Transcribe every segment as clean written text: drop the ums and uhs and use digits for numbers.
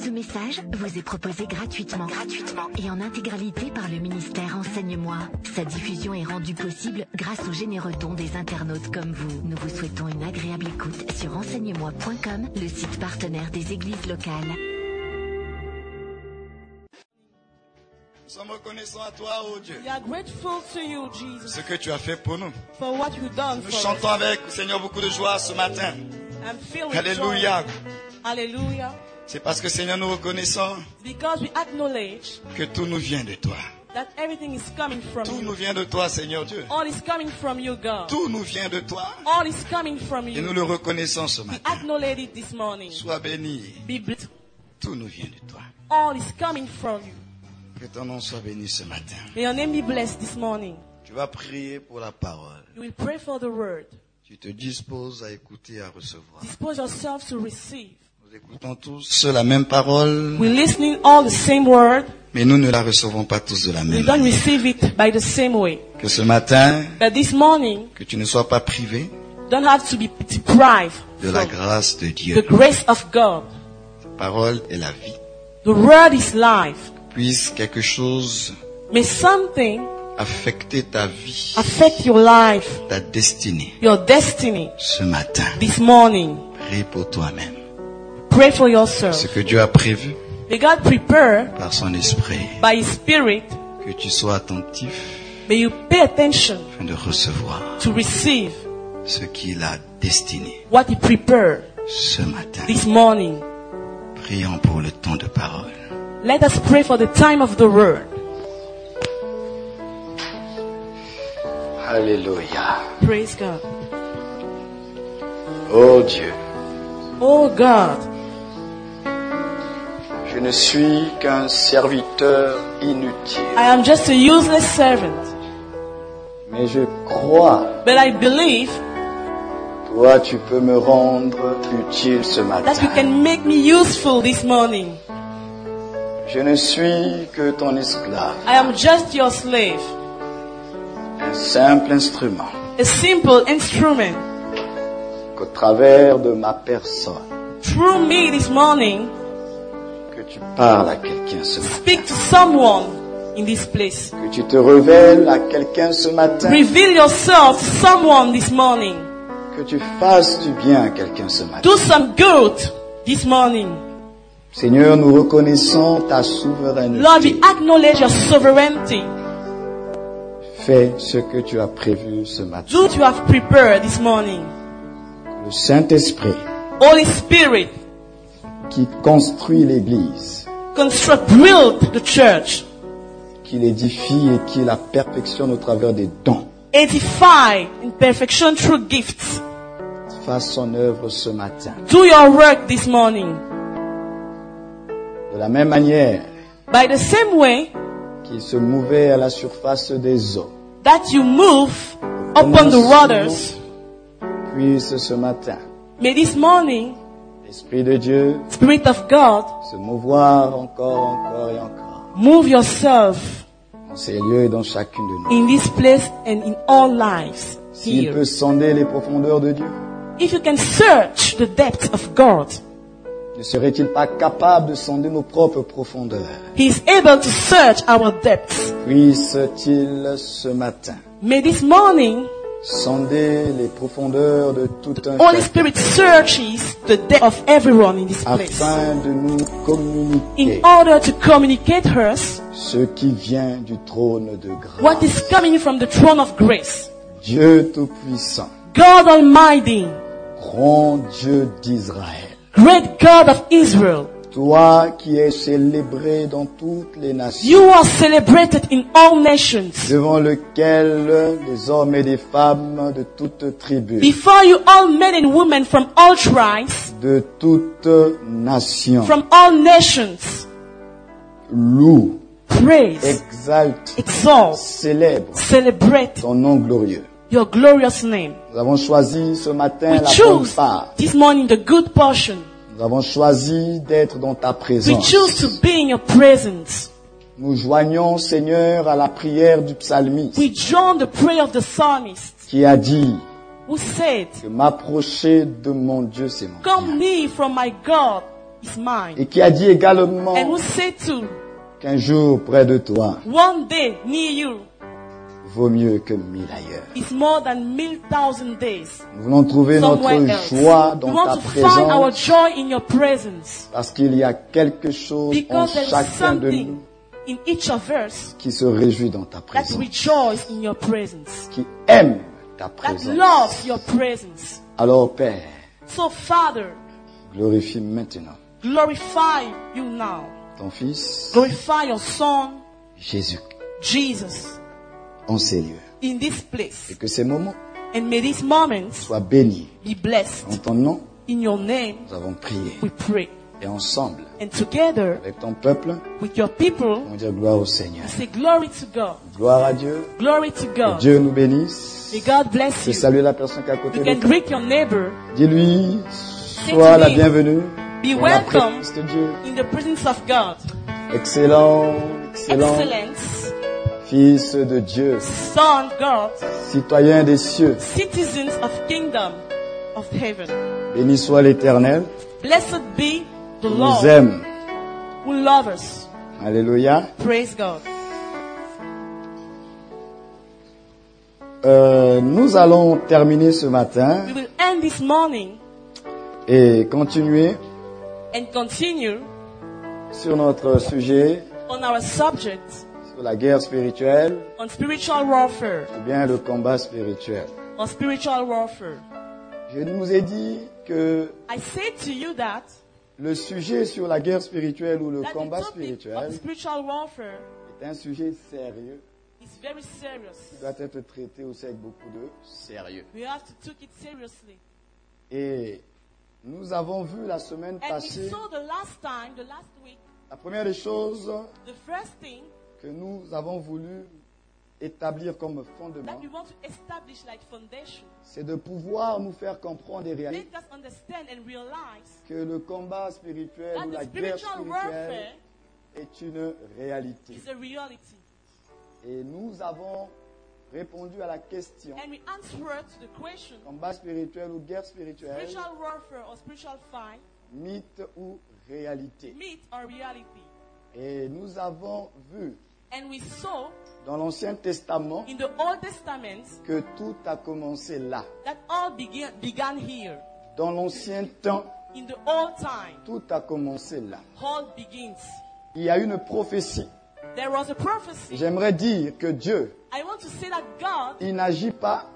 Ce message vous est proposé gratuitement et en intégralité par le ministère Enseigne-moi. Sa diffusion est rendue possible grâce aux généreux dons des internautes comme vous. Nous vous souhaitons une agréable écoute sur enseigne-moi.com, le site partenaire des églises locales. Nous sommes reconnaissants à toi, oh Dieu, We are grateful to you, Jesus, ce que tu as fait pour nous. for what you've done Nous for chantons us. avec, Seigneur, beaucoup de joie ce matin. I'm filled with Alléluia. joy. Hallelujah. C'est parce que, Seigneur, nous reconnaissons Because we acknowledge que tout nous vient de toi. that everything is coming from Tout nous you. vient de toi, Seigneur Dieu. All is coming from you, God. Tout nous vient de toi. All is coming from Et nous you. le reconnaissons ce We matin. acknowledge it this morning. Sois béni. Be blessed. Tout nous vient de toi. All is coming from you. Que ton nom soit béni ce matin. May your name be blessed this morning. Tu vas prier pour la parole. You will pray for the word. Tu te disposes à écouter et à recevoir. Dispose yourself to receive. Nous écoutons tous la même parole, We're listening all the same word. mais nous ne la recevons pas tous de la We même don't manière. receive it by the same way. Que ce matin, But this morning, que tu ne sois pas privé don't have to be deprived de la from grâce de the Dieu. grace of God. Ta parole est la vie. The word is life. Puisse quelque chose May something affecter ta vie, affect your life, ta destinée. your destiny Ce matin, this morning. prie pour toi-même. Pray for yourself. Ce que Dieu a prévu May God prepare par son esprit, by His Spirit. que tu sois attentif May you pay attention afin de recevoir to receive ce qu'il a destiné what He prepared ce matin. this morning. Prions pour le temps de parole. Let us pray for the time of the word. Alléluia. Praise God. Oh Dieu, Oh God, je ne suis qu'un serviteur inutile, I am just a useless servant, mais je crois, but I believe toi tu peux me rendre utile ce that you matin. can make me useful this morning. Je ne suis que ton esclave, I am just your slave, un simple instrument, a simple instrument. qu'au travers de ma personne, Through me this morning, que tu parles à quelqu'un ce matin, speak to someone in this place. que tu te révèles à quelqu'un ce matin, Reveal yourself to someone this morning. que tu fasses du bien à quelqu'un ce matin. Do some good this morning. Seigneur, nous reconnaissons ta Lord, souveraineté. we acknowledge your sovereignty. Fais ce que tu as prévu ce matin. Do what you have prepared this morning. Le Saint-Esprit Holy Spirit, qui construit l'Église, build the church. qui l'édifie et qui la perfectionne au travers des dons, Edify in perfection through gifts. fasse son œuvre ce matin. Do your work this morning. De la même manière By the same way qu'il se mouvait à la surface des eaux, that you move upon the waters, puisse ce matin, may this morning, l'Esprit de Dieu, Spirit of God, se mouvoir encore et encore, move yourself dans ces lieux et dans chacune de nous. in this place and in all lives S'il here. peut sonder les profondeurs de Dieu, If you can search the depth of God, ne serait-il pas capable de sonder nos propres profondeurs? He is able to search our depths. Puisse-t-il ce matin May this morning, sonder les profondeurs de tout un Holy chacun, Spirit searches the depth of everyone in this place afin de nous communiquer in order to communicate us ce qui vient du trône de what grâce. is coming from the throne of grace. Dieu Tout-Puissant, God Almighty, grand Dieu d'Israël, great God of Israel, toi qui es célébré dans toutes les nations, you are celebrated in all nations. devant lequel des hommes et des femmes de toutes tribus, Before you, all men and women from all tribes, de toutes nations, from all nations, louent, praise, exaltent, exalt, célèbrent celebrate ton nom glorieux. your glorious name. Nous avons choisi ce matin We la bonne choose part. this morning the good portion. Nous avons choisi d'être dans ta We présence. choose to be in your presence. Nous joignons, Seigneur, à la prière du psalmiste We join the prayer of the psalmist qui a dit who said, que m'approcher de mon Dieu, c'est mon "Come bien. near from my God is mine. et qui a dit également And who said to, qu'un jour près de toi one day near you vaut mieux que 1000 ailleurs. is more than 1,000 days Nous voulons trouver notre somewhere else. joie We dans want ta to find our présence joy in your presence. parce qu'il y a quelque chose en Because there is chacun de something nous in each of us qui se réjouit dans ta that présence, rejoices in your presence, qui aime ta that présence. loves your presence. Alors Père, So Father, glorifie maintenant glorify you now. ton Fils Glorify your Son, Jésus Jesus, en ces lieux in this et place. que ces moments And may these moments soient bénis. be blessed. En ton nom, In your name, nous avons prié we pray. et ensemble And together avec ton peuple, with your people, on dit gloire au Seigneur. we say glory to God. Gloire à Dieu. Glory to Que God. Dieu nous bénisse. May God bless Je you. salue la personne qui est à côté You de can toi. greet your neighbor. Dis-lui, sois la bienvenue Be dans la welcome présence de Dieu. in the presence of God. Excellent, excellent, Excellence, Fils de Dieu, Son God, citoyen des cieux. citizens of kingdom of heaven. Béni soit l'Éternel, Blessed be the qui nous Lord aime. who loves us. Alléluia. Praise God. Nous allons terminer ce matin We will end this morning et continuer and continue sur notre sujet, on our subject sur la guerre spirituelle on spiritual warfare. ou bien le combat spirituel. On spiritual warfare. Je nous ai dit que I say to you that le sujet sur la guerre spirituelle ou le the combat topic spirituel of spiritual warfare est un sujet sérieux is very qui serious. doit être traité aussi avec beaucoup de sérieux. We have to take it seriously. Et nous avons vu la semaine And we passée, saw the last week, la première des choses the first thing que nous avons voulu établir comme fondement, that we want to establish like foundation. c'est de pouvoir nous faire comprendre et réaliser Make us understand and realize que le combat spirituel that ou the la guerre spiritual spirituelle warfare est une réalité. is a reality. Et nous avons répondu à la question, And we answered to the question, combat spirituel ou guerre spirituelle, spiritual warfare or spiritual fight, mythe ou réalité. myth or reality. Et nous avons vu And we saw dans l'Ancien Testament in the Old Testament que tout a commencé là. that all began here. Dans l'ancien temps, In the old time, tout a commencé là. all begins. Il y a une prophétie. There was a prophecy. J'aimerais dire que Dieu, I want to say that God il n'agit pas,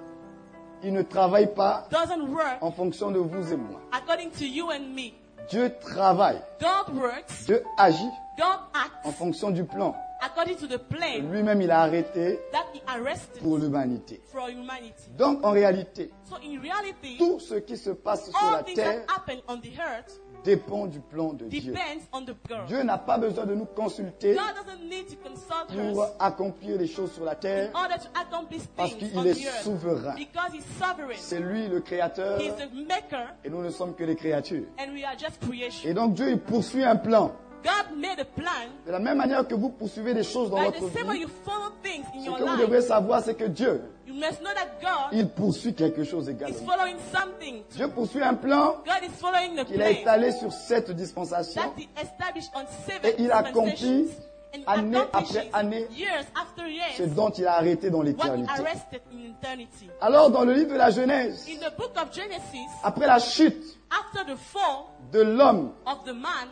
il ne travaille pas doesn't work en fonction de vous et moi. according to you and me. Dieu travaille, God works, Dieu agit God en acts fonction du plan. according to the plan Lui-même, il a arrêté that He arrested pour l'humanité. for humanity. Donc, en réalité, So in reality, tout ce qui se passe sur la all things terre that happen on the earth dépend du plan de Dieu. depends on the God. Dieu n'a pas besoin de nous consulter God doesn't need to consult pour us accomplir les choses sur la terre in order to accomplish parce things qu'il on est the earth souverain. because He's sovereign. C'est lui le créateur He's the maker et nous ne sommes que les créatures. and we are just creation. Et donc Dieu, il poursuit un plan. God made a plan. De la même manière que vous poursuivez des choses dans By votre the same way vie, you follow things in ce your que vous devrez life, savoir, c'est que Dieu, you must know that God il poursuit quelque chose is également. following something. Dieu poursuit un plan God is following the qu'il a plan étalé sur 7 dispensations that He established on et 7 il accomplit dispensations and année accomplishes après année years after ce years dont il a arrêté dans what He l'éternité. arrested in eternity. Alors dans le livre de la Genèse, In the book of Genesis, après la chute after the fall de l'homme, of the man,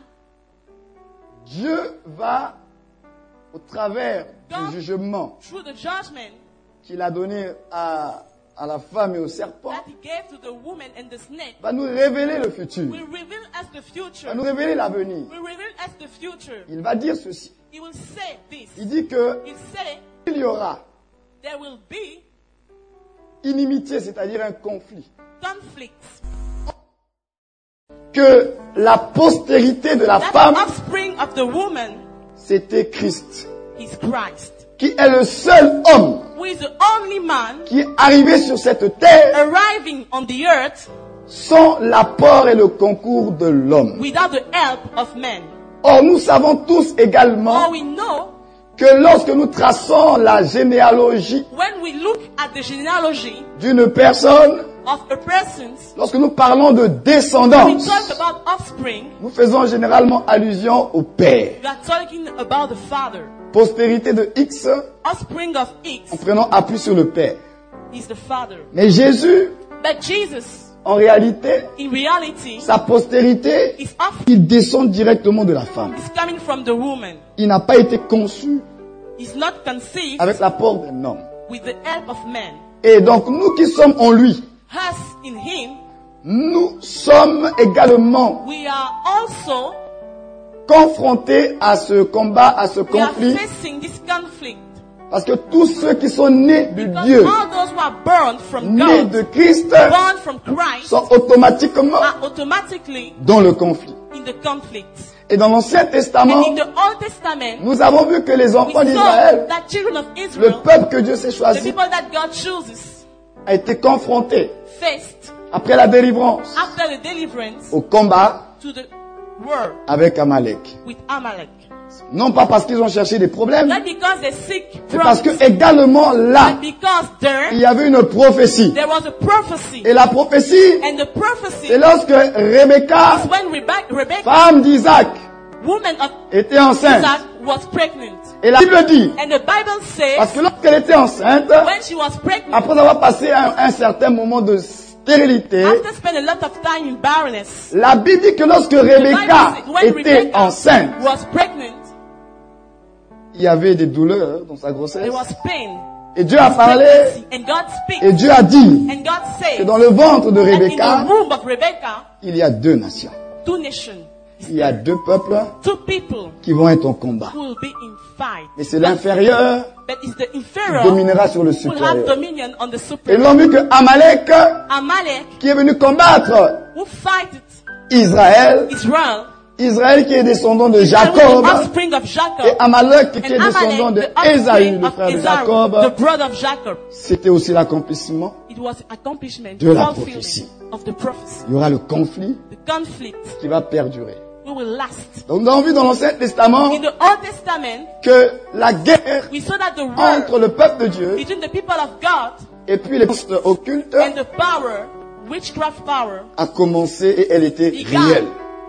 Dieu va, au travers du jugement through the judgment qu'il a donné à la femme et au serpent, that He gave to the woman and the snake, va nous révéler le futur, will reveal us the future. va nous révéler l'avenir. Will reveal us the future. Il va dire ceci. He will say this. Il dit que He'll say il y aura there will be inimitié, c'est-à-dire un conflit. conflicts. Que la postérité de la That femme, the offspring of the woman c'était Christ, is Christ, qui est le seul homme who is the only man qui est arrivé sur cette terre arriving on the earth sans l'apport et le concours de l'homme. without the help of men. Or, nous savons tous également All we know, que lorsque nous traçons la généalogie when we look at the genealogy d'une personne, of a person, lorsque nous parlons de when we descendance, talk about offspring, nous faisons généralement allusion au Père. we are talking about the father. Postérité de X, Offspring of X en prenant appui sur le Père. is the father. Mais Jésus, But Jesus, en réalité, in reality, sa postérité, is offspring il descend directement de la femme. is coming from the woman. Il n'a pas été conçu Is not conceived avec l'apport d'un homme. with the help of man. Et donc, nous qui sommes en lui, Us in him, nous sommes également we are also confrontés à ce combat, à ce we are conflit, facing this conflict. parce que tous ceux qui sont nés de Because Dieu, all those who are born from nés God, de Christ, born from Christ, sont automatiquement are automatically dans le conflit. in the conflict. Et dans l'Ancien Testament, And in the Old Testament, nous avons vu que les we enfants saw d'Israël, that children of le Israel, peuple que Dieu s'est the choisi, people that God chooses, a été confronté, faced après la délivrance, after the deliverance au combat to the war avec Amalek. with Amalek. Non pas parce qu'ils ont cherché des problèmes, Not because they seek c'est parce que problems, également là, but because il there y avait une prophétie. was a prophecy. Et la prophétie, And the prophecy c'est lorsque Rebecca, is when Rebecca, femme d'Isaac, woman of était enceinte. Isaac, was pregnant. Et la Bible dit, And the Bible parce says que lorsqu'elle était enceinte, when she was pregnant, après avoir passé un certain moment de stérilité, after spending a lot of time in barrenness, la Bible dit que lorsque the Bible Rebecca says when était Rebecca enceinte, was pregnant, il y avait des douleurs dans sa grossesse. there was pain. Et Dieu a parlé, Pregnancy. And God speaks. et Dieu a dit And God que says dans le ventre de that in Rebecca, the womb of Rebecca, il y a deux nations. two nations, Il y a deux peuples two people qui vont être en combat. who will be in fight. Et c'est l'inférieur But it's the qui inferior dominera sur le who will have supérieur. dominion on the Et superior. l'on vu que Amalek, Amalek, qui est venu combattre who fighted Israël, Israel, Israël qui est descendant de Israel was Jacob, the offspring of et Jacob, Amalek qui and est descendant de Amalek, the Ésaü, offspring le of frère de Esau, the Jacob, brother of Jacob. c'était aussi l'accomplissement. It was accomplishment, De la fulfilling prophétie. of the prophecy. Il y aura le conflit The conflict qui va perdurer. will last. Donc nous avons vu dans l'Ancien Testament In the Old Testament, que la guerre we saw that the war entre le peuple de Dieu between the people of God et puis les forces occultes and the power, witchcraft power, a commencé et elle était began. réelle.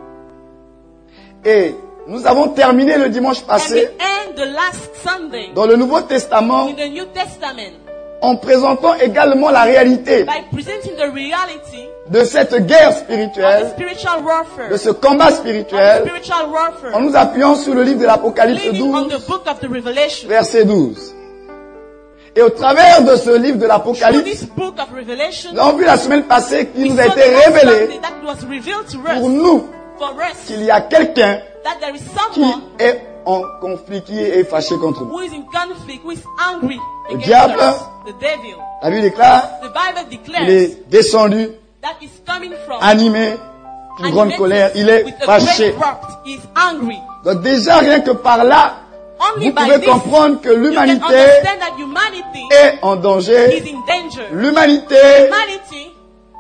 Et nous avons terminé le dimanche And we passé end the last Sunday dans le Nouveau Testament in the New Testament en présentant également la réalité by presenting the reality de cette guerre of the spirituelle, spiritual warfare, de ce combat of the spirituel, spiritual en warfare, nous appuyant sur le livre de l'Apocalypse living on 12, the book of the Revelation. verset 12. Et au travers de ce livre de Through l'Apocalypse, this book of Revelation, nous avons vu la semaine passée qu'il we nous a saw été the last révélé Sunday that was revealed to pour us, nous for us, qu'il y a quelqu'un that there is qui someone est en conflit, qui est fâché contre nous. who is in conflict, who is angry Le against diable, us, the devil. La Bible déclare, The Bible il declares est descendu, that is coming from animé d'une grande colère, il est with a fâché. great wrath. He is angry. Donc déjà, rien que par là, Only vous by pouvez this, comprendre que you can l'humanité understand that humanity est en danger, is in danger. l'humanité Humanity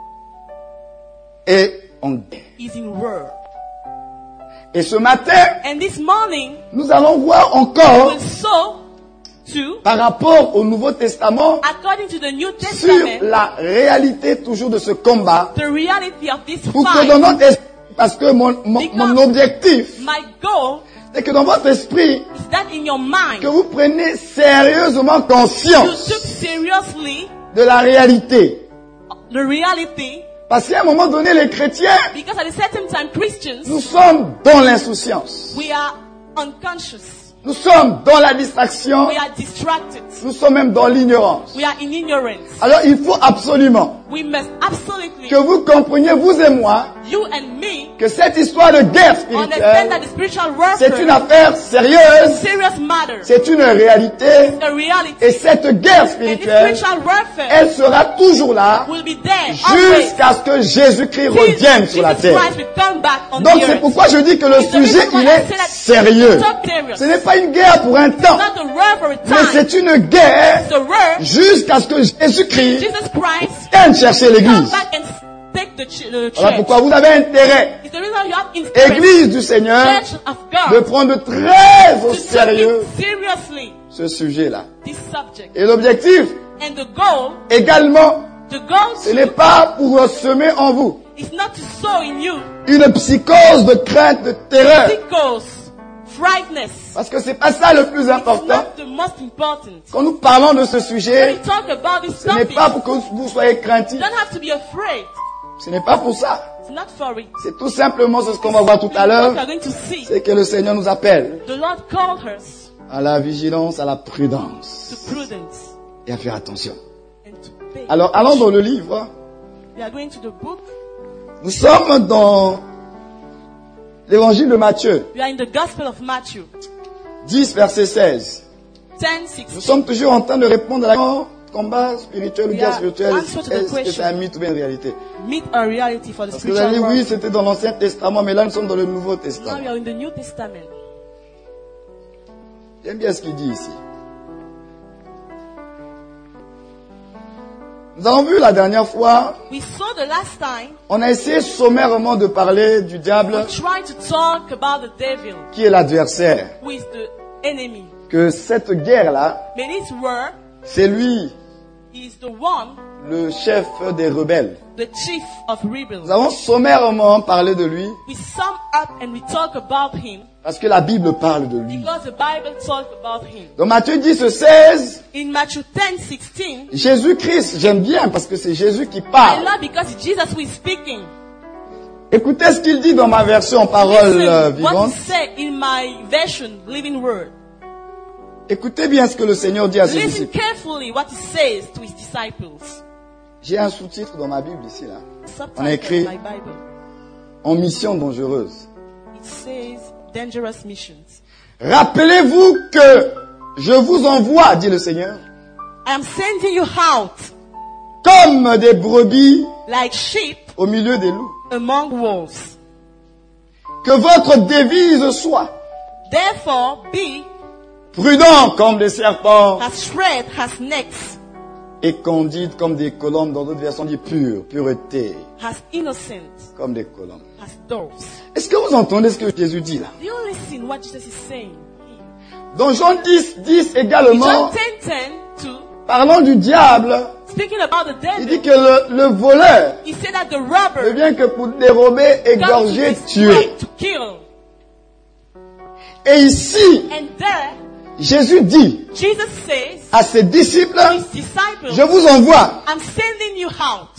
est en guerre. is in war. Et ce matin, And this morning, nous allons voir encore, we saw to, par rapport au Nouveau Testament, according to the New sur Testament, la réalité toujours de ce combat, the reality of this pour que fight. dans notre esprit, parce que mon objectif, My goal c'est que dans votre esprit, is that in your mind, que vous preniez sérieusement you conscience took seriously de la réalité. the reality, Parce qu'à un moment donné, les chrétiens, because at a certain time, Christians, nous sommes dans l'insouciance. we are unconscious. Nous sommes dans la distraction. We are distracted. Nous sommes même dans l'ignorance. We are in ignorance. Alors il faut absolument We must absolutely, que vous compreniez, vous et moi, you and me, que cette histoire de guerre understand spirituelle, that the spiritual c'est une warfare affaire is a sérieuse, serious matter. c'est une réalité, It's a reality. et cette guerre And this spirituelle, spiritual warfare elle sera toujours là will be there always. jusqu'à ce que Jésus-Christ Till revienne sur la Jesus terre. Christ will come back on Donc the c'est earth. pourquoi je dis que le It's the sujet, reason why il I est say that sérieux. it's so serious. Ce n'est pas une guerre pour un temps, Not a war for a mais time. c'est une guerre It's a war. jusqu'à ce que Jésus-Christ Jesus Christ vienne chercher come l'église. back and take the Voilà church. pourquoi vous avez intérêt, It's the reason you have interest, Église du Seigneur, church of de God, prendre très au to take sérieux it seriously ce sujet-là. this subject. Et l'objectif And the goal également, To go Ce n'est to pas pour semer en vous is not to sow in you une psychose de crainte, de terreur. sickles, frightness. Parce que c'est pas ça le plus It's important. not the most important. Quand nous parlons de ce When sujet, we talk about this ce n'est topic, pas pour que vous soyez you craintifs. don't have to be afraid. Ce n'est pas pour ça. It's not for it. C'est tout simplement ce qu'on va voir tout à What l'heure. we are going to see. C'est que le Seigneur nous appelle The Lord called us à la vigilance, à la prudence to prudence et à faire attention. and to pay. Alors, allons dans le livre. We are going to the book. Nous sommes dans l'évangile de Matthieu, We are in the Gospel of Matthew 10, verset 16. 10:16. Nous sommes toujours en train de répondre à la combat spirituel ou guerre spirituelle. Answer to the Est-ce que question. c'est un mythe ou bien une réalité? Meet a reality for the Parce que vous allez spiritual dire, oui, world. c'était dans l'Ancien Testament, mais là, nous sommes dans le Nouveau Now Testament. we are in the New Testament. J'aime bien ce qu'il dit ici. Nous avons vu la dernière fois, We saw the last time on a essayé sommairement de parler du diable we tried to talk about the devil, qui est l'adversaire. who is the enemy. Que cette guerre-là, But this word c'est lui, is the one, le chef des rebelles. the chief of Nous rebels. avons sommairement parlé de lui We sum up and we talk about him parce que la Bible parle de lui. because the Bible talks about him. Dans Matthieu 10, 16, In Matthew 10:16, Jésus-Christ, j'aime bien parce que c'est Jésus qui I parle. love because it's Jesus who is speaking. Écoutez ce qu'il dit dans ma version parole Listen what vivante. he said in my version, Living Word. Écoutez bien ce que le Seigneur dit à ses Listen disciples. carefully what he says to his disciples. J'ai un sous-titre dans ma Bible ici, là. Subtitle On a écrit in my Bible. en mission dangereuse. It says dangerous missions. Rappelez-vous que je vous envoie, dit le Seigneur, I am sending you out comme des brebis like sheep au milieu des loups. among wolves. Que votre devise soit Therefore be prudent comme des serpents as shred as necks, et candide comme des colombes. Dans d'autres versions, dit pure, pureté, as innocent comme des colombes. as doves. Est-ce que vous entendez ce que Jésus dit là? Do you listen what Jesus is saying? Dans Jean 10, 10 In également, John 10:10 too, parlant du diable, speaking about the il devil, dit que le voleur he said that the ne robber vient que pour dérober, comes to égorger, destroy, tuer. to kill. Et ici, And there, Jésus dit Jesus says, à ses disciples, his disciples, je vous envoie. I'm sending you out.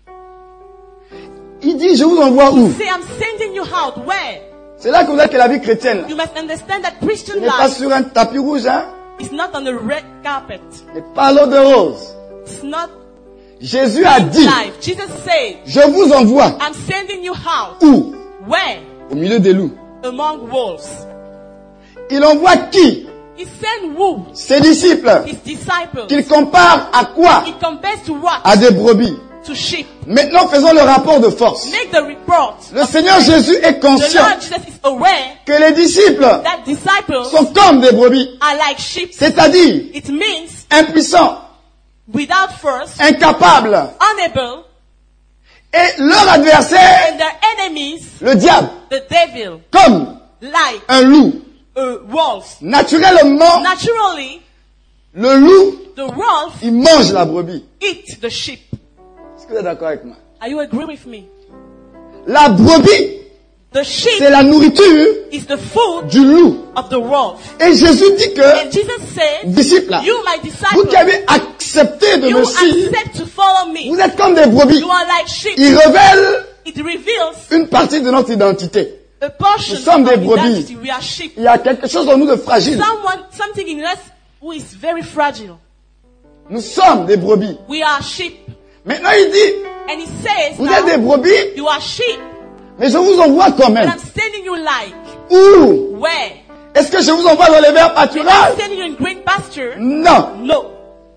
Il dit, je vous envoie où? Say, I'm sending you out. Where? C'est là que vous êtes que la vie chrétienne, là. You must understand that Ce Christian n'est pas life sur un tapis rouge, hein. is not on a red carpet. Ce n'est pas l'eau de rose. It's not Jésus a dit, life. Jesus said, je vous envoie. I'm sending you out. Où? Where? Au milieu des loups. Among wolves. Il envoie qui? He sent who? Ses disciples. His disciples. Qu'il compare à quoi? It compares to what? À des brebis. To sheep. Maintenant, faisons le rapport de force. Make the report. Le Seigneur Jésus est The conscient Lord Jesus is aware que les disciples that disciples sont comme des brebis. are like sheep. C'est-à-dire It means impuissants, without force, incapables. unable, Et leur adversaire, and their enemies, le diable, the devil, comme like un loup. wolves. Naturellement, Naturally, le loup, the wolf il mange la brebis. eat the sheep. Est-ce que vous êtes d'accord avec moi? Are you agree with me? La brebis, The sheep c'est la nourriture is the food du loup. of the wolf. Et Jésus dit que, And Jesus said, disciples, là, you, my vous disciples, qui avez accepté de you me suivre, accept to follow me. vous êtes comme des brebis. You are like sheep. Il révèle It reveals une partie de notre identité. a portion Nous sommes of des brebis. identity. We are sheep. Il y a quelque chose en nous de fragile. Something in us who is very fragile. Nous sommes des brebis. We are sheep. Maintenant, il dit, And he says, vous êtes des now, brebis, you are sheep, mais je vous envoie quand but même. I'm sending you like. Où? Where? Est-ce que je vous envoie dans les verts I'm pâturages? sending you in green pasture. Non. No.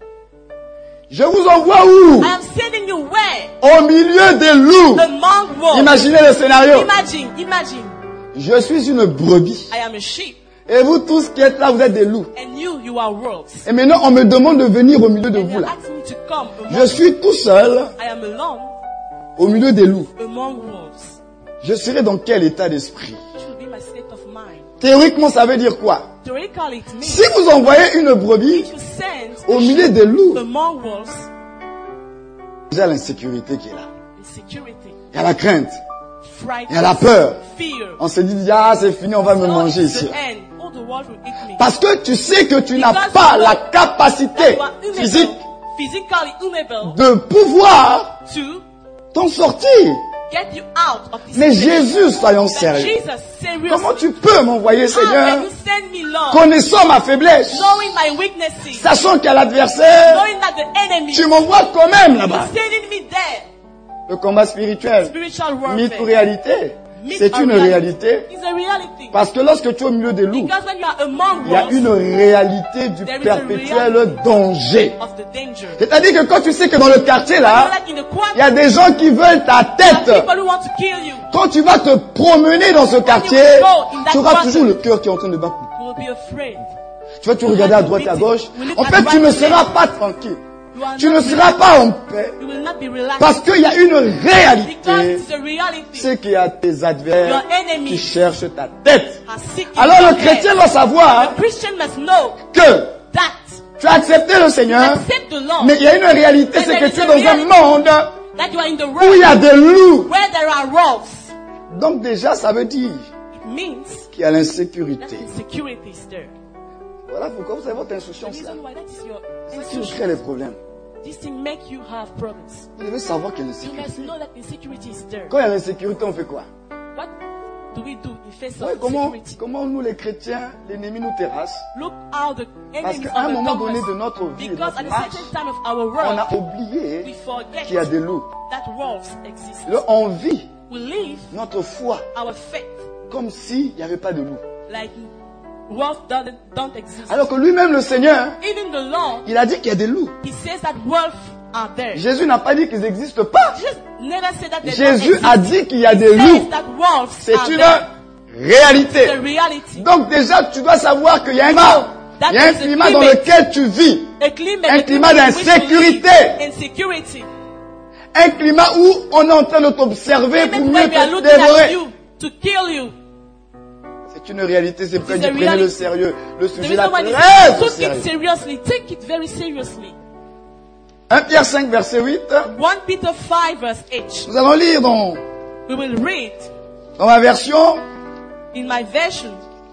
Je vous envoie où? I am sending you where? Au milieu des loups. Among wolves. Imaginez le scénario. Imagine. Je suis une brebis. I am a sheep. Et vous tous qui êtes là, vous êtes des loups. And you are wolves. Et maintenant, on me demande de venir au milieu de And vous you're là. asking me to come Je among. suis tout seul I am alone au milieu des loups. among wolves. Je serai dans quel état d'esprit? Which will be my state of mind. Théoriquement, ça veut dire quoi? Theoretically, it means Si vous envoyez une brebis if you send au a milieu sheep des loups, among wolves, Déjà l'insécurité qui est là. Insecurity, Il y a la crainte. fright, Il y a la peur. fear. On se dit, ah, c'est fini, on va me So manger it's ici. the end. All the world will eat me. Parce que tu sais que tu n'as Because pas you la know capacité You are unable, physique physically unable de pouvoir to t'en sortir. get you out of this Mais situation. Jésus, soyons But sérieux. Jesus, seriously, Comment tu peux m'envoyer, how can Seigneur, you send me, Lord, connaissant ma faiblesse, knowing my weaknesses, sachant qu'il y a l'adversaire, knowing that the enemy tu m'envoies quand même is là-bas. sending me there? Le combat spirituel, Spiritual mythe ou warfare. réalité, Myth c'est or une reality. réalité. It's a reality. Parce que lorsque tu es au milieu des loups, Because when you are among il y a wolves une réalité du There is a perpétuel reality. danger. of the danger. C'est-à-dire que quand tu sais que dans le quartier So là, like in the quarter, il y a des gens qui veulent ta there are tête. people who want to kill you. Quand tu vas te promener dans ce quartier, tu auras toujours le cœur qui est en train de battre. You will be afraid. Tu vas te regarder à droite et à gauche. En fait, tu ne seras pas tranquille. You are Tu not ne seras pas en paix. You will not be relaxed. Parce qu'il y a une Because réalité. it's a reality. C'est qu'il y a tes adversaires Your qui enemy cherchent ta tête. are seeking Alors your le chrétien head. doit savoir The Christian must know que that tu as accepté le Seigneur, accept the Lord, mais il y a une réalité, c'est que tu es dans un monde that you are in the où il y a world des loups. where there are wolves. Donc déjà, ça veut dire It means qu'il y a that l'insécurité. insecurity is there. Voilà pourquoi vous avez votre The insouciance là. reason why that is your C'est ce qui nous crée insecurity. les problèmes. This thing make you have problems. Vous devez savoir qu'il y a You must l'insécurité. know that insecurity is there. Quand il y a l'insécurité, on fait quoi? What do we do in face Ouais, of comment, insecurity? comment nous les chrétiens, l'ennemi nous terrasse? Look how the Parce enemies qu'à un of the moment donné de darkness, notre vie, de because notre at a marche, certain time of our on world, a oublié we forget qu'il y a des loups. that wolves exist. On vit We live notre foi our faith comme s'il n'y avait pas de loups. like wolves don't exist. Alors que lui-même, le Seigneur, Even the Lord, il a dit qu'il y a des loups. He says that wolves are there. Jésus n'a pas dit qu'ils n'existent pas. Jesus never said that they don't Jésus exist. a dit qu'il y a des He says loups. that wolves C'est are une there. réalité. The reality. Donc déjà, tu dois savoir qu'il y a un climat. Il y a un climat dans lequel tu vis. A climate, Un climat in which we d'insécurité. live. Insecurity. Un climat où on est en train de t'observer pour Even mieux when we are te looking at dévorer. you to kill you. C'est une réalité, c'est pourquoi It's a dit prenez le reality. sérieux. Le The sujet là, reason why très they au took it sérieux. seriously, take it very seriously. 1 Pierre 5, verset 8. 1 Peter 5 verse 8. Nous allons lire dans We will read ma version. in my version.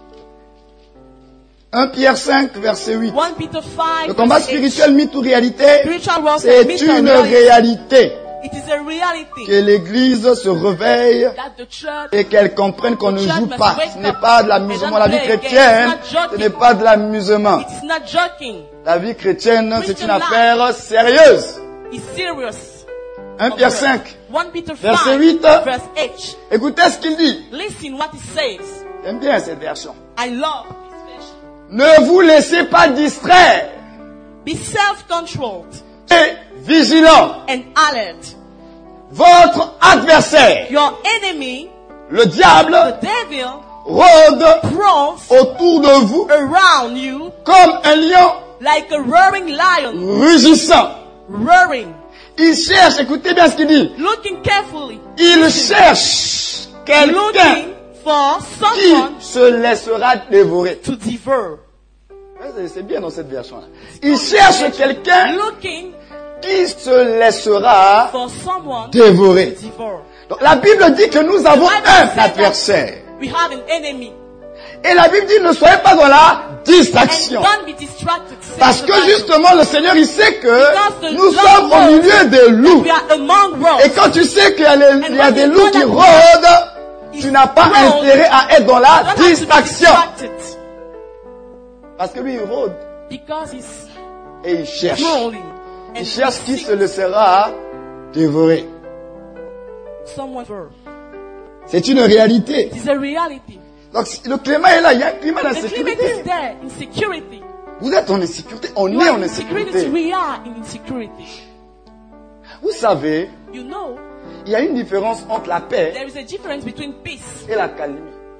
1 Pierre 5, verset 8. 1 Peter 5 Le combat verse 8. spirituel, mythe ou réalité, Spiritual warfare, c'est myth or une reality. réalité. It is a reality Que l'Église se réveille that the church et qu'elle comprenne qu'on ne The church joue must pas. wake Ce n'est up pas de and l'amusement. don't La vie play a game. chrétienne, It's not ce joking. n'est pas de l'amusement. it is not joking. La vie chrétienne, c'est Christian une life. affaire sérieuse. It's serious. 1 Pierre 5. 1 Peter 5 Verset 8. verse 8. Écoutez ce qu'il dit. Listen what it says. J'aime bien cette version. I love this version. Ne vous laissez pas distraire Be self-controlled et vigilant. and alert. Votre adversaire, Your enemy, le diable, the devil, rôde prowls autour de vous around you comme un lion like a roaring lion, rugissant. roaring, Il cherche, écoutez bien ce qu'il dit. looking carefully, Il cherche quelqu'un looking for qui someone se laissera dévorer. to devour. Ouais, c'est bien dans cette version-là. Il cherche quelqu'un Looking qui se laissera for someone dévorer. to devour. Donc, la Bible dit que nous avons un adversaire. We have an enemy. Et la Bible dit ne soyez pas dans la And distraction. don't be distracted. says Parce the que Bible. justement le Seigneur il sait Because the que nous Lord sommes au knows milieu des loups. We are among wolves. Et quand tu sais qu'il y a, il y a when des you loups know qui that rôdent, tu n'as pas road, intérêt à être dans You la don't have to be distraction. distracted. Parce que lui il rôde Because he's et il cherche. rolling. And Il cherche qui seeks se laissera dévorer. someone for. C'est une réalité. It is a reality. Donc le climat est là, il y a un climat The climate is d'insécurité. there. Insecurity. Vous êtes en insécurité, on You est are en in insecurity. insécurité. We are in insecurity. Vous savez, You know, il y a une différence entre la paix there is a difference between peace. et la calmie.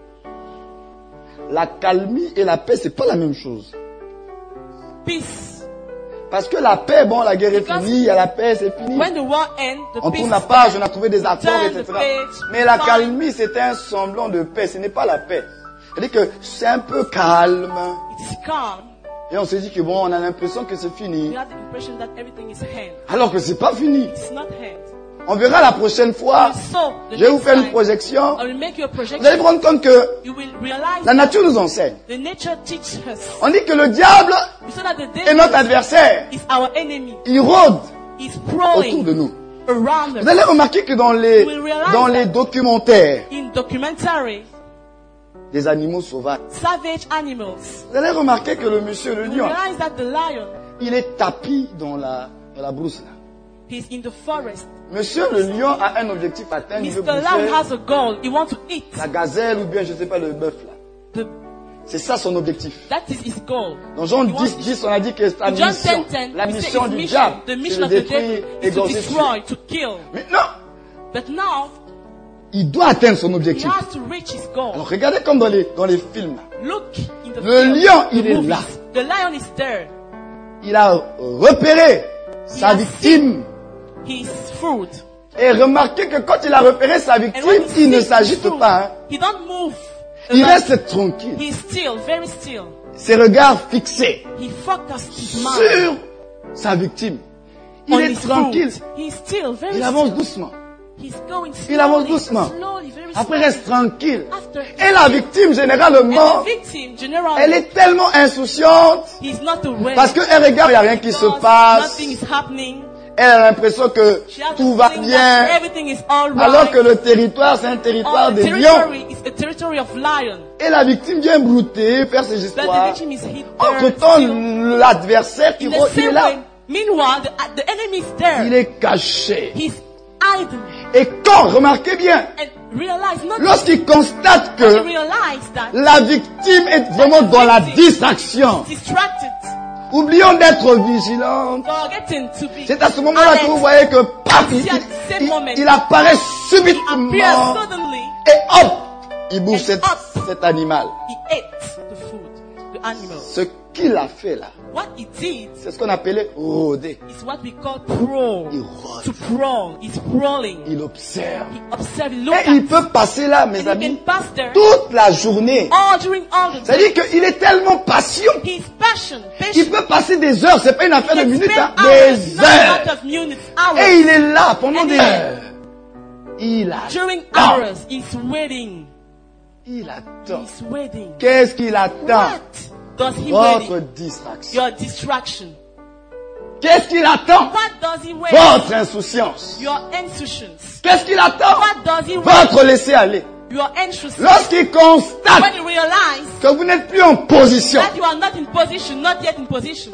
La calmie et la paix, c'est pas la même chose. Peace. Parce que la paix, bon, la guerre est Because finie, il y a la paix, c'est fini. When the war ends, the On peace tourne la is page, there. on a trouvé des accords, Turn etc. the page, Mais la fine. calmie, c'est un semblant de paix, ce n'est pas la paix. C'est-à-dire que c'est un peu calme, It is calm, Et on se dit que bon, on a l'impression que c'est fini. You have the impression that everything is hand. Alors que c'est pas fini. It's not hand. On verra la prochaine fois. So, the Je vais vous next faire une time, projection. I will make you a Vous projection. allez prendre compte que You will realize la nature nous enseigne. the nature teaches us. On dit que le diable So that the est notre devil adversaire. is our enemy. Il rôde He's autour de prowling nous. around Vous allez us. remarquer que dans les documentaires In documentary, des animaux sauvages, savage animals, vous allez remarquer que le monsieur, le you lion, realize that the lion, il est tapis dans la brousse là. he's in the forest. Monsieur le lion a un objectif à atteindre, il veut Mr. Lion bouffer has a goal. He wants to eat. la gazelle ou bien je sais pas le bœuf là. The, C'est ça son objectif. that is his goal. Dans Jean He wants 10, on a dit que la John mission, 10:10, la he said mission his du mission, diable, the c'est mission de of the détruire, devil is to égorger, tuer. destroy, to kill. Maintenant, But now, il doit atteindre son he objectif. has to reach his goal. Alors regardez comme dans les films. Look in the Le film, lion, the il est movies. là. The lion is there. Il a repéré sa has victime. His food. Et remarquez que quand il a repéré sa And victime, when he il ne sees his s'agite food, pas. Hein. he don't move. Il around. reste tranquille. He's still, very still. Ses regards fixés He focused his mind sur sa victime. Il on est his tranquille. food. He's still, very Il avance still. doucement. He's going slowly, Il avance doucement. slowly, very Après, slowly. reste tranquille. After, Et la victime, généralement, and the victim, generally, elle est tellement insouciante he's not aware. parce qu'elle regarde, il n'y a rien qui se Because passe. nothing is happening. Elle a l'impression que She has tout the va feeling that bien. everything is all right. Alors que le territoire, c'est un territoire All the des lions. territory is a territory of lion. Et la victime vient brouter, faire ses But the histoires. victim is hid there. Entre-temps, still. l'adversaire qui In the rôde, il est same là. way, meanwhile, the enemy is there. Il est caché. He's hiding. Et quand, remarquez bien, And realize not lorsqu'il constate to que realize that la victime est vraiment dans la distraction, distracted, oublions d'être vigilante. forgetting to be C'est à ce moment-là que alert. vous voyez que paf, See, at the same moment, il apparaît appears subitement suddenly. et hop, il bouffe And cet animal. He ate the food, the animal. Ce qu'il a fait là, What he did c'est ce qu'on appelait rôder. is what we call prowl. Il rôde, To prowl. He's prowling. il observe. He observes, he looks Et il peut passer là, mes and he amis, can pass there toute la journée. all during all the day. C'est-à-dire qu'il est tellement patient. His passion, Il patience. peut passer des heures, c'est pas une affaire de He minutes, spend hein, hours, des not a lot heures. of minutes, hours. Et il est là pendant And des he- heures. Il During attend. hours, he's waiting. Il attend. He's waiting. Qu'est-ce qu'il attend? What does he Votre wait? distraction. Your distraction. Qu'est-ce qu'il attend? What does he wait? Votre insouciance. Your insouciance. Qu'est-ce qu'il attend? What does he wait? Votre laisser-aller. Your anxiousness. Lorsqu'il constate When you realize que vous n'êtes plus en position, that you are not in position, not yet in position,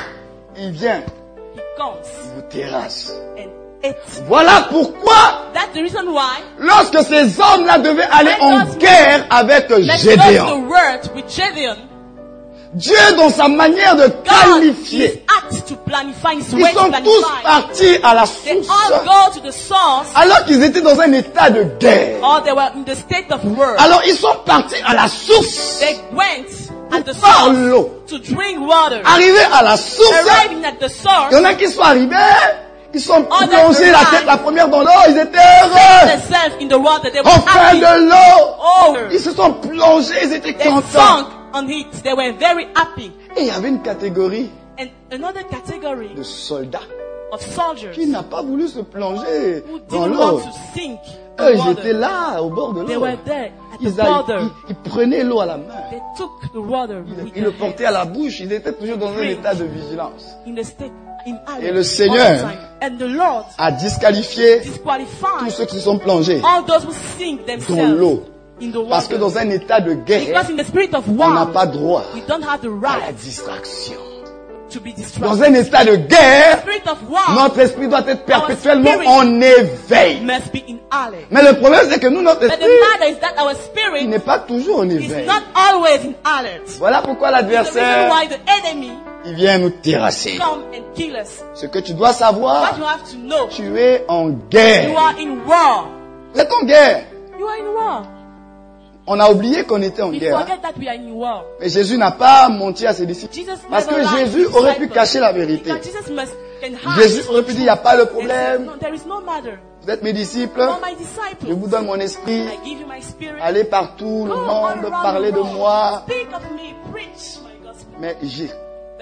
il vient, he comes il vous terrasse. and eats. Voilà pourquoi, That's the reason why lorsque ces hommes-là devaient aller en guerre avec let's go to Gédéon, the word with Gedeon. Dieu, dans sa manière de God, qualifier, his act to planify, his ils way to sont tous planify. partis à la They all source, go to the source, alors qu'ils étaient dans un état de guerre. or they were in the state of war. Alors ils sont partis à la source, They went at the par source l'eau. to drink water. Arrivés à la source, Arriving at the source, il y en a qui sont arrivés, ils sont Others plongés la arrived. tête la première dans l'eau, ils étaient heureux. themselves in the water, they were Enfin happy. de l'eau, Oh, ils se sont plongés, ils étaient they contents. sunk on it. They were very happy. Et il y avait une catégorie And another category de soldats of soldiers qui n'a pas voulu se plonger who dans didn't l'eau. want to sink in Eux, ils water. étaient là, au bord de They l'eau. were there at the Ils border. prenaient l'eau à la main. They took the water with Ils le their portaient à la bouche. Ils étaient toujours dans un Drink. état de vigilance. in the state in alert Et le all Seigneur the time. And the Lord A disqualifié tous disqualified ceux qui se sont plongés. all those who sink Dans themselves l'eau. in the Parce que water. dans un état de guerre, Because in the spirit of on n'a war, pas droit we don't have the à la right distraction. to be Dans distracted. un état de guerre, Spirit of war notre esprit doit être perpétuellement spirit en éveil. must be in alert. Mais le problème, c'est que nous, notre But the esprit, matter is that our il spirit n'est pas toujours en is éveil. not always in alert. Voilà pourquoi The reason l'adversaire, why the enemy il vient nous terrasser. come and kill us. Ce que tu dois What savoir, you have to know, tu es en you guerre. are in war. Vous êtes en guerre. You are in war. On a oublié qu'on était en We guerre. forget that we are in war. Mais Jésus n'a pas menti à ses disciples. Jesus Parce que never lied Jésus to his aurait pu disciples. cacher la vérité. Because Jesus can hide. Jésus aurait pu dire, il n'y a pas de And say, problème. no, there is no matter. Vous êtes mes disciples. You are my Je disciples. vous donne mon esprit. I give you my spirit. Allez partout, le Go all monde, around parlez the de world. moi. Speak of me. Preach my gospel. Mais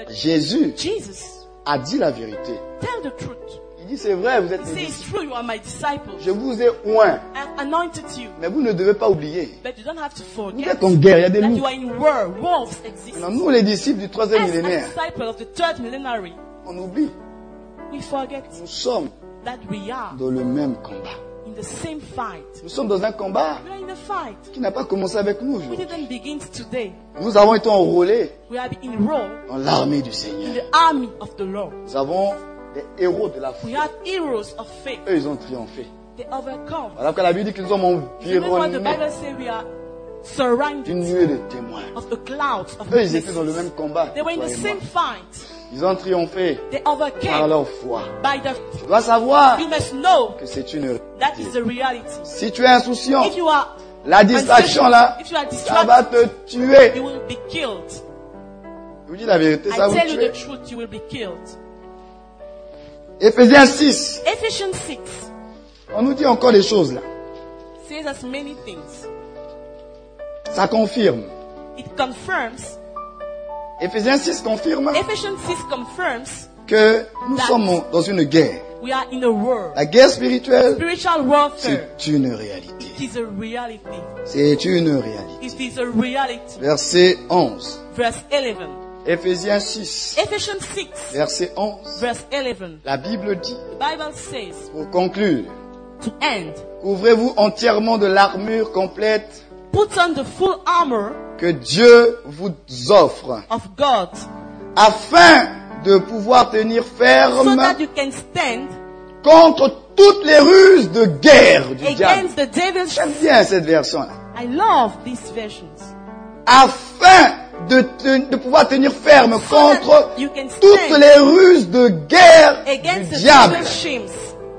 Jésus Jesus, a dit la vérité. tell the truth. Il dit, c'est vrai, vous êtes He mes says, disciples. it's true, you are my disciples. Je vous ai oint, I have anointed you. mais vous ne devez pas oublier. But you don't have to Vous forget êtes en guerre, il y a des that loups. you are in war. Wolves exist. Non, nous, les disciples du troisième As a millénaire, disciple of the third millenary, on oublie. we forget Nous sommes that we are dans le même combat. in the same fight. Nous sommes dans un combat We are in a fight. qui n'a pas commencé avec nous We aujourd'hui. didn't begin today. Nous avons été enrôlés We are enrolled dans l'armée du in Seigneur. the army of the Lord. Nous avons des héros de la We foi. have heroes of faith. Eux, ils ont triomphé. They overcome. Voilà pourquoi la Bible dit qu'ils nous ont Even what the environnés Bible says, we are d'une surrounded nuée de témoins. of the clouds of Eux, ils étaient dans le witnesses. même combat. They were in toi the et same moi. fight. Ils ont triomphé They par overcame leur foi. by the. Tu dois savoir You must know que c'est une that is réalité. the reality. Si tu es insouciant, If you are la distraction là, if you are ça va distracted, te tuer. you will be killed. Je vous dis la vérité, ça I va tell vous you the tuer. truth, you will be killed. Éphésiens 6, Ephesians 6 on nous dit encore des choses là. says us many things. Ça confirme. It confirms. Éphésiens 6 confirme Ephesians 6 confirms que nous sommes dans une guerre. we are in a war. La guerre spirituelle, Spiritual warfare. c'est une réalité. It is a reality. C'est une réalité. It is a reality. Verset 11. Verse 11. Éphésiens 6, Ephesians 6 verset 11. verse 11. La Bible dit, The Bible says pour conclure, to end. couvrez-vous entièrement de l'armure complète Put on the full armor que Dieu vous offre, of God afin de pouvoir tenir so ferme that you can stand contre toutes les ruses de guerre du diable. against the devil's. J'aime bien cette version-là. I love these versions. Afin de pouvoir tenir ferme So contre that you can toutes stand les ruses de guerre against du the diable. devil's schemes.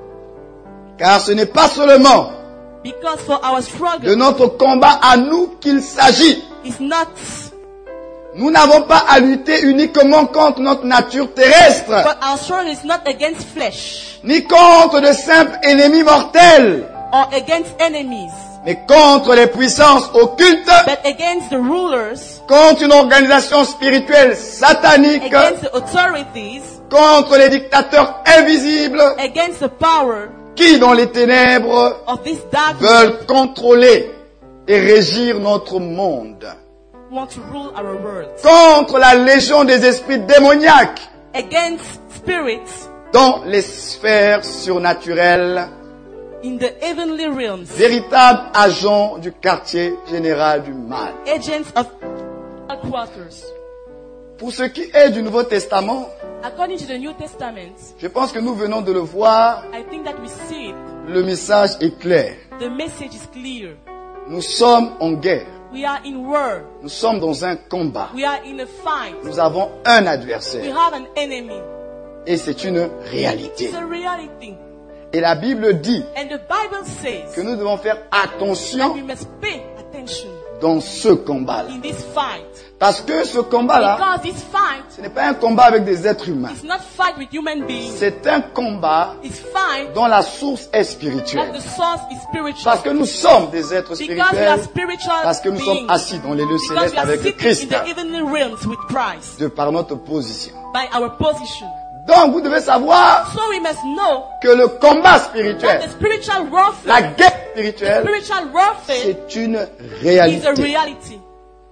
Car ce n'est pas seulement Because for our de struggle notre combat à nous qu'il s'agit. is not, Nous n'avons pas à lutter uniquement contre notre nature terrestre, but our struggle is not against flesh ni contre de simples ennemis mortels, or against enemies, mais contre les puissances occultes, but against the rulers, contre une organisation spirituelle satanique, against the authorities, contre les dictateurs invisibles against the power qui, dans les ténèbres, of this darkness veulent contrôler et régir notre monde, who want to rule our world, contre la légion des esprits démoniaques against spirits dans les sphères surnaturelles, in the heavenly realms, véritables agents du quartier général du mal. agents of quarters. Pour ce qui est du Nouveau Testament, According to the New Testament, je pense que nous venons de le voir, I think that we see it. le message est clair. The message is clear. Nous sommes en guerre, We are in war. nous sommes dans un combat, We are in a fight. nous avons un We adversaire have an enemy. et c'est une réalité. It's a reality. Et la Bible dit And the Bible says que nous devons faire that attention we must pay attention dans ce combat-là. in this fight. Parce que ce combat-là, Because this fight ce n'est pas un combat avec des êtres humains. is not fight with human beings. C'est un combat It's fight dont la source est that spirituelle. the source is spiritual. Parce que nous sommes des êtres Because we are spirituels, spiritual parce que nous sommes beings. assis dans les lieux Because célestes we are avec le sitting Christ, in the heavenly realms with Christ de par notre position. by our position. Donc vous devez savoir So we must know que le combat that spirituel, the spiritual la warfare, guerre spirituelle, spiritual warfare c'est une is a réalité. reality.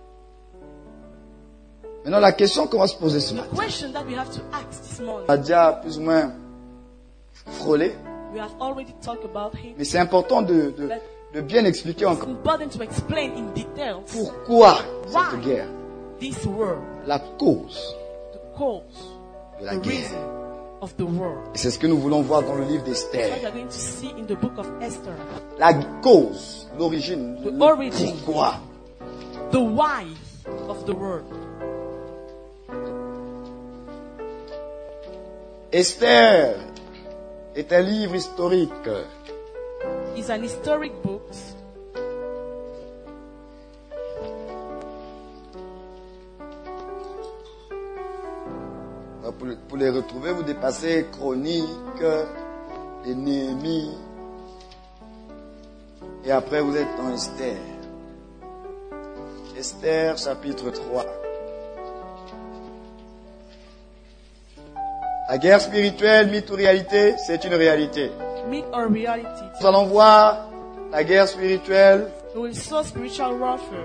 Maintenant la question qu'on va se poser ce matin, Question that we have to ask this morning. on a déjà plus ou moins frôlé, We have already talked about it. mais c'est important de bien expliquer It's encore important to explain in detail pourquoi Why? cette guerre, this war, la cause the cause, de la the guerre. reason of the war. Et c'est ce que nous voulons voir dans le livre What d'Esther. we are going to see in the book of Esther. La cause, l'origine, The le origin. pourquoi. The why of the war. Esther est un livre historique. It's an historic book. Pour les retrouver, vous dépassez Chroniques, et Néhémie, et après vous êtes dans Esther. Esther chapitre 3. La guerre spirituelle, mythe ou réalité, c'est une réalité. Myth or reality. Nous allons voir la guerre spirituelle, We will saw spiritual warfare.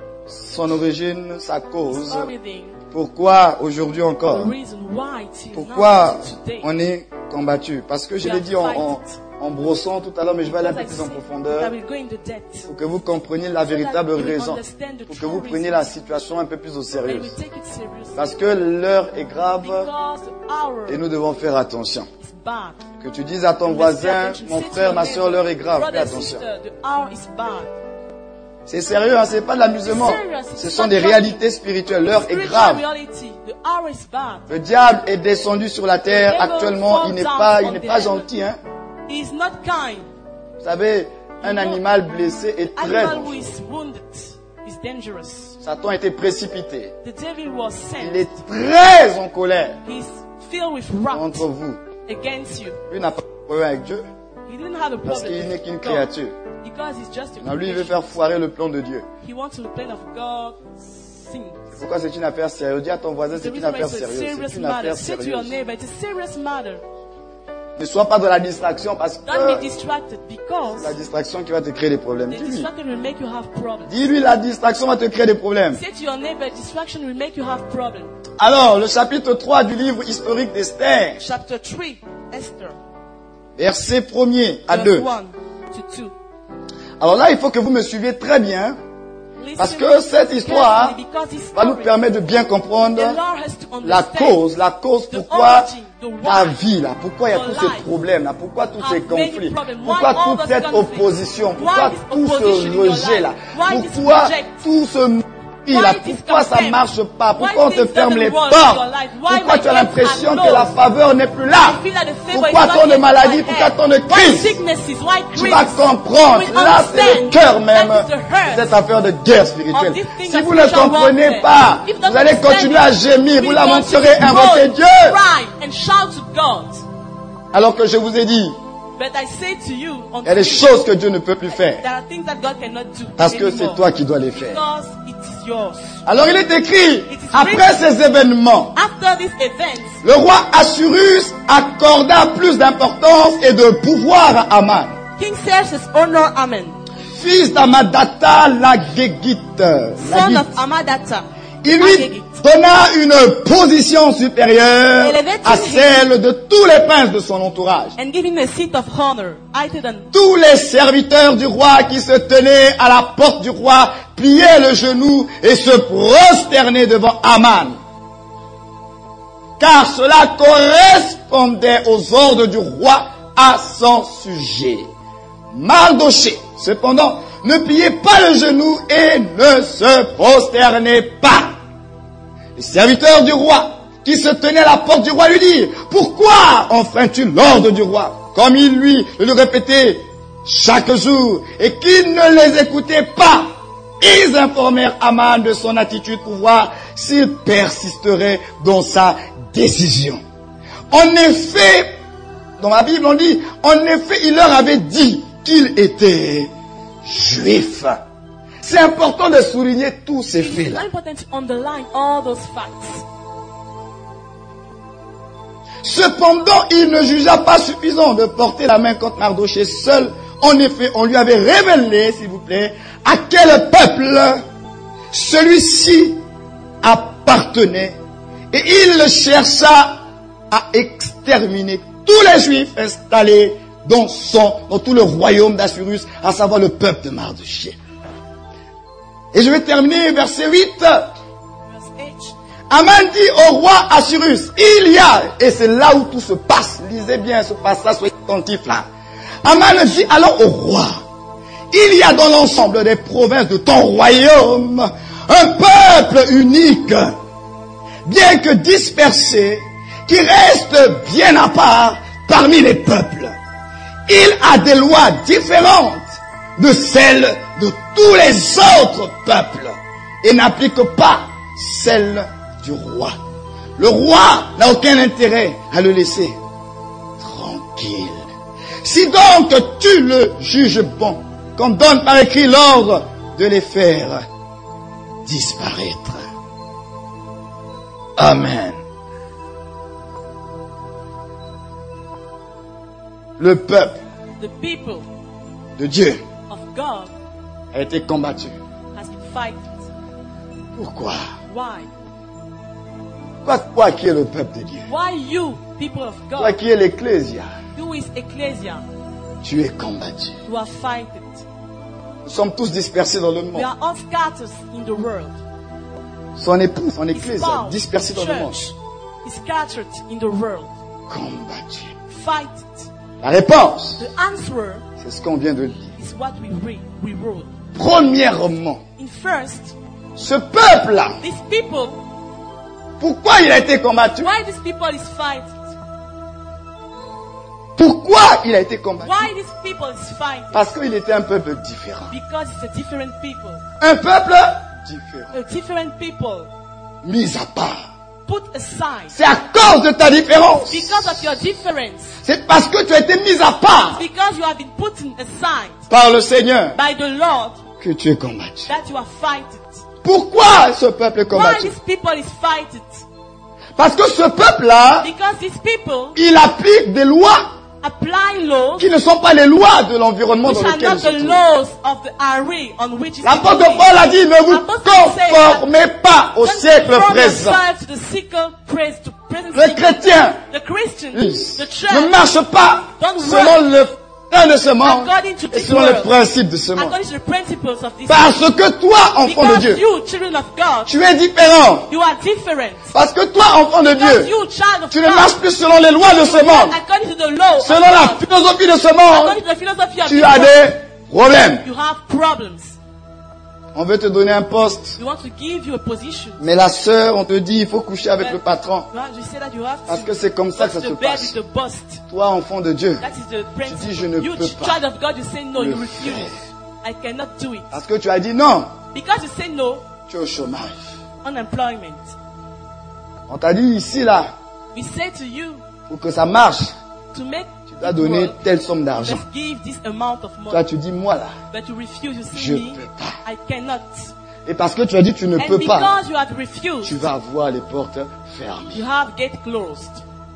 son origine, sa cause. Everything. Pourquoi aujourd'hui The encore? reason why till Pourquoi now, today. on est combattu? Parce que je l'ai dit en brossant tout à l'heure, mais je vais aller un peu plus en profondeur I will go into depth. pour que vous compreniez la véritable raison, pour que vous preniez la situation un peu plus au And sérieux. we take it seriously. Parce que l'heure est grave Because the hour et nous devons faire attention. is bad. Que tu dises à ton voisin, mon frère, ma soeur, l'heure est grave, fais Brother, attention. sister, the hour is bad. C'est sérieux, hein, c'est pas de l'amusement. Ce sont des réalités spirituelles, l'heure est Spiritual grave. reality, the hour is bad. Le diable est descendu sur la terre actuellement, il n'est pas gentil, hein. He is not kind. Vous savez, un animal blessé est très Animal who dangereux. is wounded is dangerous. Satan a été précipité. The devil was Il sent. est très en colère He's filled with wrath contre vous. against you. Lui n'a pas de problème avec Dieu He didn't have a parce problem qu'il n'est qu'une with God créature. because he's just a Non, lui, il veut creation. faire foirer le plan de Dieu. He wants to plan of God sin. Pourquoi c'est une affaire sérieuse? Dis à ton voisin, The c'est une reason why affaire it's a sérieuse. serious C'est une matter. affaire Say to your sérieuse. neighbor, it's a serious matter. Ne sois pas dans la distraction parce Don't be que distracted because la distraction qui va te créer des problèmes. the Dis-lui. distraction will make you have problems. Dis-lui, la distraction va te créer des problèmes. Say to your neighbor, distraction will make you have problems. Alors, le chapitre 3 du livre historique d'Esther, Chapter 3, Esther, verset 1er à verse 2. 1 to 2. Alors là, il faut que vous me suiviez très bien parce Listen que cette histoire carefully because this va nous story, permettre de bien comprendre the Lord has to la understand cause the pourquoi origin, the why, ta vie là, pourquoi il y a your tous ces life problèmes là, pourquoi tous ces have many conflits, problems. pourquoi Why all toute those cette conflicts? opposition, Why pourquoi this tout opposition ce in your rejet là, life? Why this pourquoi reject? tout ce là, Why this pourquoi ça contempt? marche pas, Why pourquoi on te things ferme doesn't les work portes, in your life? Why pourquoi my tu as gates l'impression are que la closed? faveur n'est plus là, I feel that the favor pourquoi is not tant de yet maladies, my pourquoi head. tant de Why crises. sicknesses? Why Tu griefs? vas comprendre, You will là c'est le understand. cœur même That is the heart de cette affaire de guerre spirituelle. of this thing Si of vous ne spiritual comprenez warfare. pas, If you don't vous allez understand continuer à it, gémir, vous we lamenterez, want to invoquer groan, Dieu. cry and shout to God. Alors que je vous ai dit, But I say to you, il y a des choses que Dieu ne peut plus faire. there are things that God cannot do Parce que c'est anymore. toi qui dois les faire. Because it is yours. Alors il est écrit, It is après written. ces événements, After these events, le roi Assurus accorda plus d'importance et de pouvoir à Aman, King Xerxes honored Amen, fils d'Amadata l'Agégite. son of Amadata. Il lui donna une position supérieure à celle de tous les princes de son entourage. And giving a seat of honor, higher than Tous les serviteurs du roi qui se tenaient à la porte du roi pliaient le genou et se prosternaient devant Aman. Car cela correspondait aux ordres du roi à son sujet. Mardoché, cependant, ne pliait pas le genou et ne se prosternait pas. Les serviteurs du roi qui se tenaient à la porte du roi lui dirent: pourquoi enfreins-tu l'ordre du roi? Comme il lui le répétait chaque jour et qu'il ne les écoutait pas, ils informèrent Aman de son attitude pour voir s'il persisterait dans sa décision. En effet, dans la Bible on dit, en effet il leur avait dit qu'il était juif. C'est important de souligner tous ces it's faits-là. important to underline all those facts. Cependant, il ne jugea pas suffisant de porter la main contre Mardoché seul. En effet, on lui avait révélé, s'il vous plaît, à quel peuple celui-ci appartenait. Et il chercha à exterminer tous les Juifs installés dans tout le royaume d'Assyrus, à savoir le peuple de Mardoché. Et je vais terminer verset 8. Verse 8. Aman dit au roi Assyrus, il y a, et c'est là où tout se passe, lisez bien ce passage, soyez attentifs là. Aman dit alors au roi, il y a dans l'ensemble des provinces de ton royaume un peuple unique, bien que dispersé, qui reste bien à part parmi les peuples. Il a des lois différentes de celles de tous les autres peuples et n'applique pas celles du roi. Le roi n'a aucun intérêt à le laisser tranquille. Si donc tu le juges bon, qu'on donne par écrit l'ordre de les faire disparaître. Amen. Le peuple the people de Dieu of God a été combattu. has been fighting. Pourquoi? Why? Toi qui es le peuple de Dieu, Why you, people of toi God, qui es l'Ecclésia, who is ecclesia, tu es combattu. you are fighting. Nous sommes tous dispersés dans le We monde. are all scattered in the world. Son épouse, son His Ecclésia, spouse, dispersés dans le monde. church, is scattered in the world. Combattu. Fight it. La réponse, The answer c'est ce qu'on vient de dire. is what we wrote. Premièrement, In first, ce peuple-là, these people, pourquoi il a été combattu? why these people is fighting? Pourquoi il a été combattu? Why these people is fighting? Parce qu'il était un peuple différent. Because it's a different people. Un peuple différent. A different people Mis à part. put aside. C'est à cause de ta différence. Because of your difference. C'est parce que tu as été mis à part Because you have been put aside par le Seigneur by the Lord que tu es combattu. that you are fighting. Pourquoi ce peuple est Why combattu? these people is fighting? Parce que ce peuple-là, Because these people il applique des lois apply laws qui ne sont pas les lois de l'environnement which dans are lequel not il se the trouve. laws of the area on which is L'apôtre Paul a dit, ne vous conformez pas au siècle présent. to the sickle praise to present Le chrétien the Christian, the ne church, marche pas don't selon le temps de ce monde according to et this selon les world, principes de ce monde. according to the principles of this Parce que toi, enfant de because Dieu, you, children of God, tu es différent. you are different. Parce que toi, enfant de Because Dieu, you, child of tu ne God, marches plus selon les lois de ce monde, according to the law of selon la God, philosophie de ce monde. according to the philosophy of Tu this as world, des problèmes. you have problems. On veut te donner un poste, We want to give you a position. mais la sœur, on te dit, il faut coucher avec le patron. You say that you have Parce to que c'est comme ça que go ça to se the bed passe. with the boss. Toi, enfant de Dieu, That is the principle. dis, je ne You, peux pas child of God, you say no, le you refuse. faire. I cannot do it. parce que tu as dit non, Because you say no, tu es au chômage. unemployment. On t'a dit ici, là, We say to you, pour que ça marche, to make tu dois it donner work, telle somme d'argent. let's give this amount of Toi, money. tu dis, moi, là. But you refuse, you say Je me, peux pas. I cannot. Et parce que tu as dit, tu ne And peux pas, because you have tu refused, vas avoir les portes fermées. you have gate closed.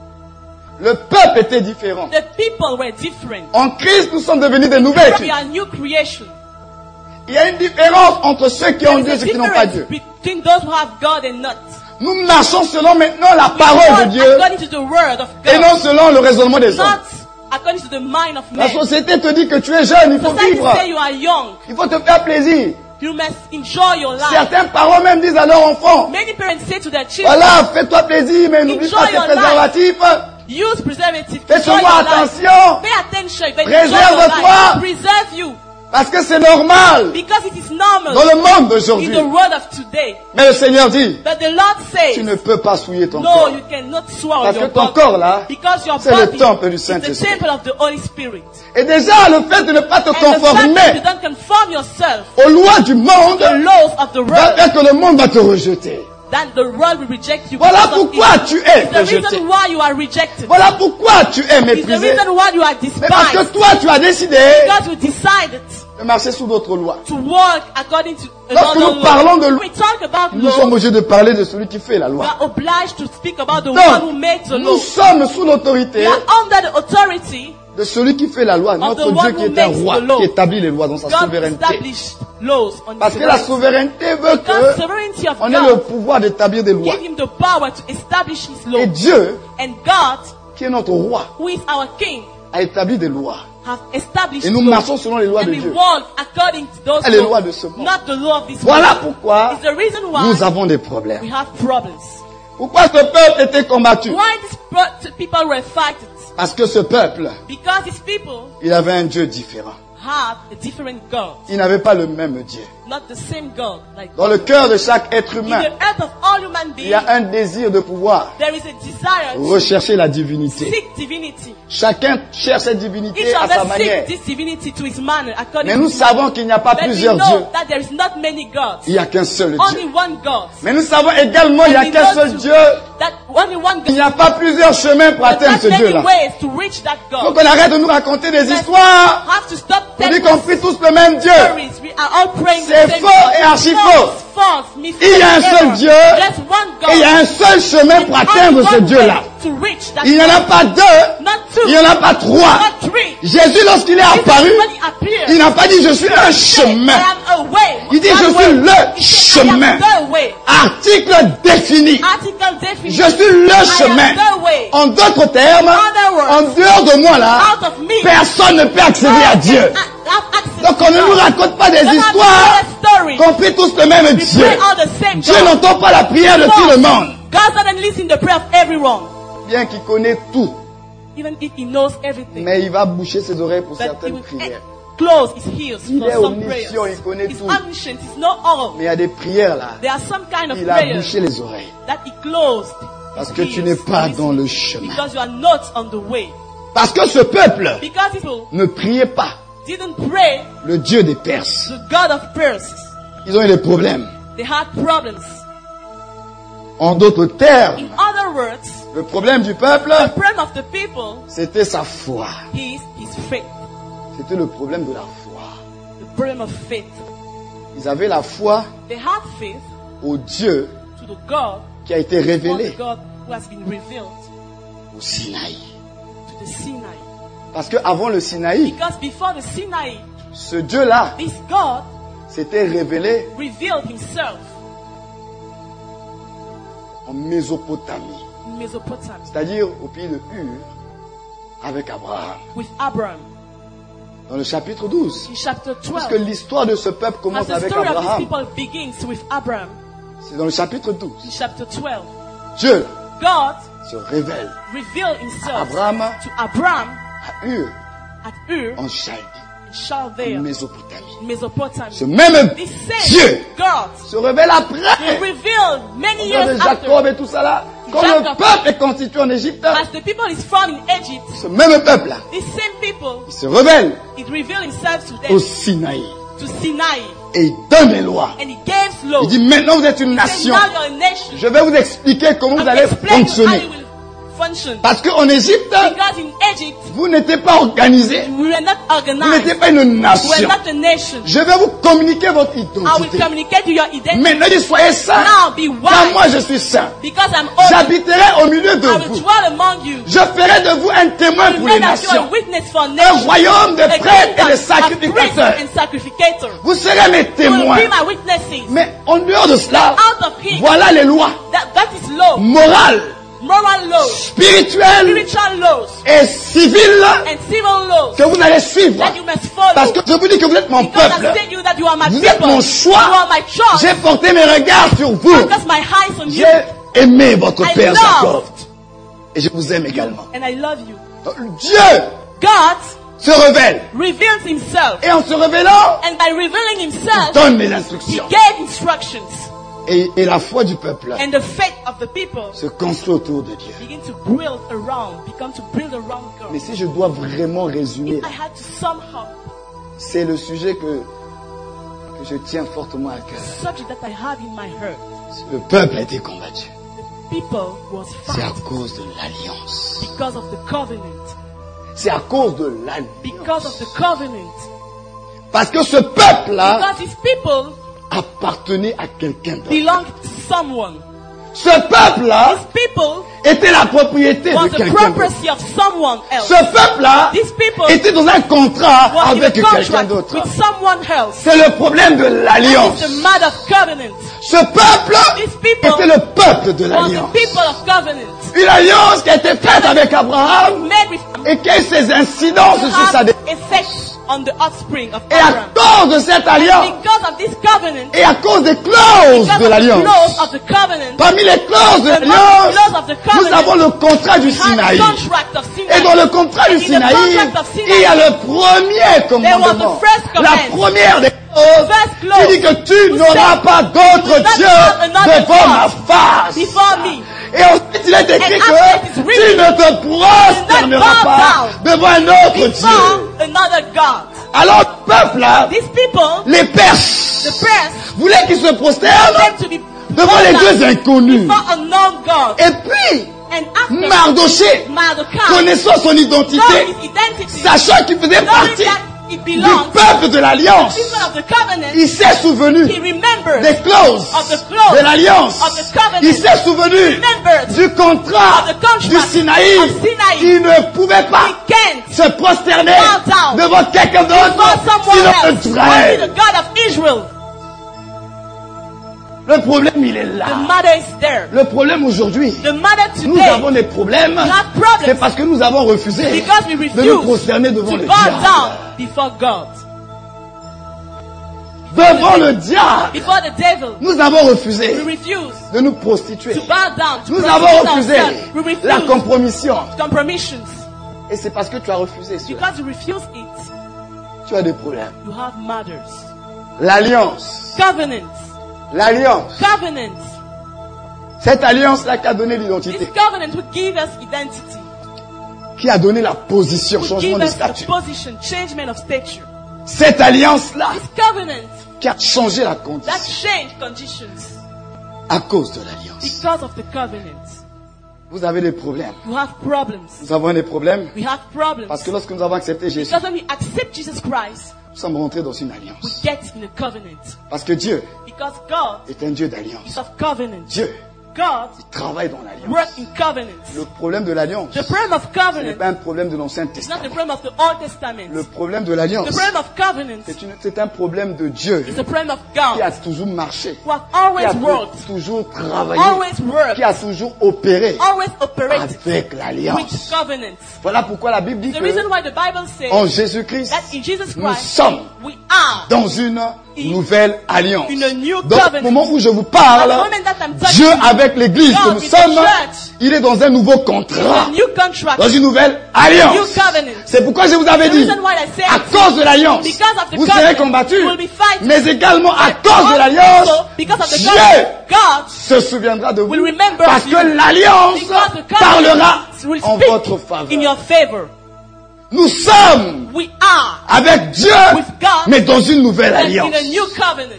Le peuple était différent. The people were different. En Christ, nous sommes devenus des nouvelles We créatures. are new creation. Il y a une différence entre ceux qui ont There Dieu et is a ceux qui n'ont pas difference Dieu. between those who have God and not. Nous marchons selon maintenant la We parole de walk Dieu according to the word of et God, non selon le raisonnement des hommes. not according to the mind of La men. société te dit que tu es jeune, il faut Society vivre. say you are young. Il faut te faire plaisir. You must enjoy your life. Certains parents même disent à leurs enfants, Many parents say to their children, voilà, fais-toi plaisir, mais n'oublie Enjoy pas tes your life. préservatifs. use preservative. Fais-moi Enjoy your life. attention, Pay attention. But Préserve-toi. enjoy your life. Preserve you. parce que c'est normal Because it is normal dans le monde in d'aujourd'hui. the world of today. Mais le Seigneur dit, But the Lord says, tu ne peux pas souiller ton no, corps. you cannot swallow Parce que your ton body. corps là, Because your c'est le body temple du is the Saint-Esprit. temple of the Holy Spirit. Et déjà, le fait de ne pas te And the fact that you conformer don't conform yourself aux lois du to monde the laws of the va world, faire que le monde va te rejeter. then the world will reject you. Voilà because of pourquoi it. tu es It's the rejeté. reason why you are rejected. Voilà pourquoi tu es It's the méprisé. reason why you are Mais parce que despised. toi, tu as décidé Because you decided de marcher sous d'autres lois. to walk according to Lorsque another nous parlons de law. loi, We talk about nous law. sommes obligés de parler de celui qui fait la We loi. are obliged to speak about the one who Donc, makes the nous law. sommes sous l'autorité We are under the authority de celui qui fait la loi, the notre one Dieu who qui est un makes roi, the law. qui établit les lois dans sa God souveraineté. established laws on Parce his que la sovereignty. souveraineté veut Because que sovereignty of on ait le God pouvoir d'établir des lois. gave him the power to establish his law. Et Dieu, And God, qui est notre roi, who is our king, a établi des lois. have established Et nous laws. marchons selon les lois And de we Dieu. walk according to those Et les laws, lois de ce monde. not the law of this Voilà world. pourquoi It's the reason why nous avons des we problèmes. have problems. Pourquoi ce peuple était combattu? Why these people were fighting? Parce que ce peuple, Because these people il avait un Dieu différent. have a different God, Il n'avait pas le même Dieu. not the same God. Like Dans le cœur de chaque être in humain, the earth of all human il y beings, a un désir de pouvoir there is a desire to rechercher la divinité. seek divinity. Chacun cherche cette divinité Each à of sa us manière. seek this divinity to his manner, according Mais nous to savons qu'il n'y a pas But we plusieurs know dieux. that there is not many gods, Il n'y a qu'un seul only Dieu. one God. Mais nous savons également qu'il n'y a We qu'un know seul to- Dieu. That only one Il God. n'y a pas plusieurs chemins pour But atteindre not ce many Dieu-là. ways to reach that Il faut God. qu'on arrête de nous raconter des histoires. Have to stop On dit telling qu'on prie tous le même Dieu. stories. We are all praying C'est the same faux God. et archi False, faux. false, mistake, Il y a un seul error. Dieu. There's one God. Et il y a un seul chemin pour Only atteindre ce one Dieu-là. way to reach that Il n'y en a God. pas deux. Not two. Il n'y en a pas trois. Not three. Jésus, lorsqu'il est apparu, When he appeared, il n'a pas dit je suis un he said, chemin. I am a way. Il dit One je way. suis le He said, I chemin. am the way. Article défini. Article definite. Je suis le I chemin. am the way. En d'autres termes, other words, en dehors de moi là, Out of me. personne ne peut accéder à Dieu. Donc on ne nous raconte pas des histoires qu'on prie tous le même Dieu. Dieu n'entend pas la prière de tout le monde. God doesn't listen to the prayer of everyone. Bien qu'il connaît tout, Even if he knows everything. mais il va boucher ses oreilles pour But he certaines will prières. close his ears Il for est some prayers. omniscient, il connaît He's tout. omniscient, he's not all. Mais il y a des prières là, There are some kind of il a prayers bouché les oreilles. that he closed. Parce his que tu ears n'es pas to dans listen. le chemin. Because you are not on the way. Parce que ce peuple Because people ne priait pas didn't pray le Dieu des Perses. to God of Persia. Ils ont eu des problèmes. They had problems. En d'autres termes, In other words, le problème du peuple, the problem of the people c'était sa foi. is his faith. C'était le problème de la foi. The problem of faith. Ils avaient la foi They had faith au Dieu to the God, qui a été or the révélé God who has been revealed au Sinaï. to the Sinai. Parce que avant le Sinaï, Because before the Sinai, ce Dieu-là this God s'était révélé revealed himself en Mésopotamie, in Mesopotamia c'est-à-dire au pays de Ur, avec Abraham. with Abraham Dans le chapitre 12. in chapter 12. Parce que l'histoire de ce peuple As commence the avec story of these Abraham. people begins with Abraham C'est dans le chapitre 12. in chapter 12. Dieu God se révèle revealed himself Abraham to Abraham à Ur, at Ur en Chaldée, in Chaldea, en Mésopotamie. in Mesopotamia. Ce même This same Dieu God se révèle he après. revealed many Au temps de years Jacob after. et tout ça là. Quand le Jacob. peuple est constitué en Égypte, As the people is found in Egypt, ce même peuple là, this same people, il se révèle it revealed himself to au them, Sinaï. to Sinai, Et il donne les lois. and he gave law. Il dit maintenant vous êtes une He said, nation. now you're a nation. Je vais vous expliquer comment vous I'm allez explaining how fonctionner. you will function. Parce qu'en Égypte, Because in Egypt, vous n'étiez pas organisé. we were not Vous organized. n'étiez pas une We were nation. not a nation. Je vais vous communiquer votre I will identité. communicate to your identity. Maintenant, dit soyez saints. Now be Car moi wise. je suis saint. Because I'm holy. J'habiterai au milieu de I will vous. dwell among you. Je ferai de vous un témoin I will pour les make of you a nations. witness for Un nations. royaume de A prêtres et de kingdom of priests sacrificateurs. and sacrificators. Vous serez mes You will témoins. be my witnesses. Mais en dehors de cela, Out of him, voilà les lois that is law, morales, moral laws, spirituelles spiritual laws, et civiles and civil laws que vous allez suivre. that you must follow. Parce que je vous dis que vous êtes mon Because peuple. I said you that you are my Vous people. êtes mon choix. You are my choice. J'ai porté mes regards sur vous. Because my eyes on you. J'ai aimé votre I père love. Jacob. Et je vous aime également. And I love you. Donc, Dieu God se révèle. reveals himself. Et en se révélant, And by revealing il himself, donne les he instructions. gave instructions. Et la foi du peuple And the faith of the people se construit autour de Dieu. begin to build around, become to build around Mais God. si je dois vraiment résumer, I had to sum up c'est le sujet que je tiens fortement à cœur. the subject that I have in my heart. Le peuple a été combattu. The people was C'est à fighting cause de l'alliance. because of the covenant. C'est à cause de Because of l'alliance. the covenant. Parce que ce peuple-là Because these people appartenait à quelqu'un d'autre. belong to someone. Ce peuple-là These people était la propriété was de the quelqu'un d'autre. property of someone else. Ce peuple-là These people était dans un contrat was in avec a quelqu'un contract d'autre. with someone else. C'est le problème de That l'alliance. is the matter of covenant. Ce peuple These people était le peuple de was the l'alliance. people of covenant. Une alliance qui a été faite avec Abraham Made with et qui a eu ses incidences sur sa have descendance. effect on the offspring of Et à Abraham. cause de cette alliance Because of this covenant, et à cause des clauses because de of the l'alliance, clause of the covenant, parmi les clauses de the l'alliance, clause of the nous covenant, avons le contrat du we had Sinaï. the contract of Sinai. Et dans le contrat du And in the Sinaï, contract of Sinai, il y a le premier commandement. first La command. première des clauses First clause. qui dit que tu Who n'auras said, pas d'autre "You will not Dieu have another devant ma God face. before me." Et ensuite il est écrit And que after it is tu written, ne te prosterneras bow pas devant un autre Dieu. Before another God. Alors le peuple là, These people, les the Perses, press, voulaient qu'ils se prosternent them to be devant les deux inconnus. before unknown God. Et puis, And after Mardoché, Mordecai, connaissant son identité, knowing his identity, sachant qu'il faisait knowing partie that it du belongs peuple de l'alliance. to the people of the covenant. Il s'est souvenu He remembers des clauses of the clause de l'alliance. of the covenant. Il s'est souvenu Remembers du contrat of the contract du Sinaï. of Sinaï. Il ne pouvait pas He can't se prosterner bow down devant quelqu'un d'autre before someone sinon else. Only the Israël. God of Israel. Le problème, il est The là. matter is there. Le problème aujourd'hui, The matter nous today, avons des problèmes. have problems C'est parce que nous avons refusé because we de nous refuse prosterner devant to le bow diable. down before God. Devant le diable, Before the devil, nous avons refusé we refuse de nous prostituer. to bow down, to Nous prostitute avons refusé ourselves. We refuse la compromission. compromissions. Et c'est parce que tu as refusé cela. Because you refuse it, Tu as des problèmes. you have matters. L'alliance. Covenants. L'alliance. Covenants. Cette alliance-là qui a donné This l'identité. covenant would give us identity. Qui a donné la position, Would changement give de us a statut. position, changement of stature. Cette alliance-là This covenant qui a changé la that condition changed conditions à cause de l'alliance. because of the covenant. Vous avez des problèmes. You have problems. Nous avons des problèmes We have problems. parce que lorsque nous avons accepté Jésus, Because when we accept Jesus Christ, nous sommes rentrés dans une we alliance. get in a covenant. Parce que Dieu Because God est un Dieu is d'alliance. of covenant. Dieu God travaille dans l'alliance. works in covenants. Le problème de l'alliance, The problem of ce n'est covenant pas un problème de l'Ancien is not Testament. the problem of the Old Testament. Le problème de The l'alliance, problem of covenant c'est un problème de Dieu is the problem of qui a God toujours marché, who have qui a always worked, toujours travaillé, always worked, qui a toujours opéré always operated avec with l'alliance. covenants. Voilà pourquoi la Bible dit The reason que why the Bible says en Jésus-Christ, that in Jesus nous Christ sommes we are dans une nouvelle alliance. in a new Donc, au covenant. moment où je vous At the parle, moment that I'm talking Dieu to you, avec l'Église que God nous with the sommes, church, il est dans un nouveau a contrat, new contract, dans une nouvelle new alliance. covenant. C'est pourquoi je vous avais The dit, reason why I say à cause de l'alliance, because of the vous covenant, serez combattus, you will be fighting. mais également à cause de Also, l'alliance, because of the Dieu covenant, God se souviendra de vous, will remember parce you. que l'alliance Because the covenant parlera will en speak votre faveur. in your favor. Nous sommes We are avec Dieu, with God, mais dans une nouvelle in alliance. a new covenant.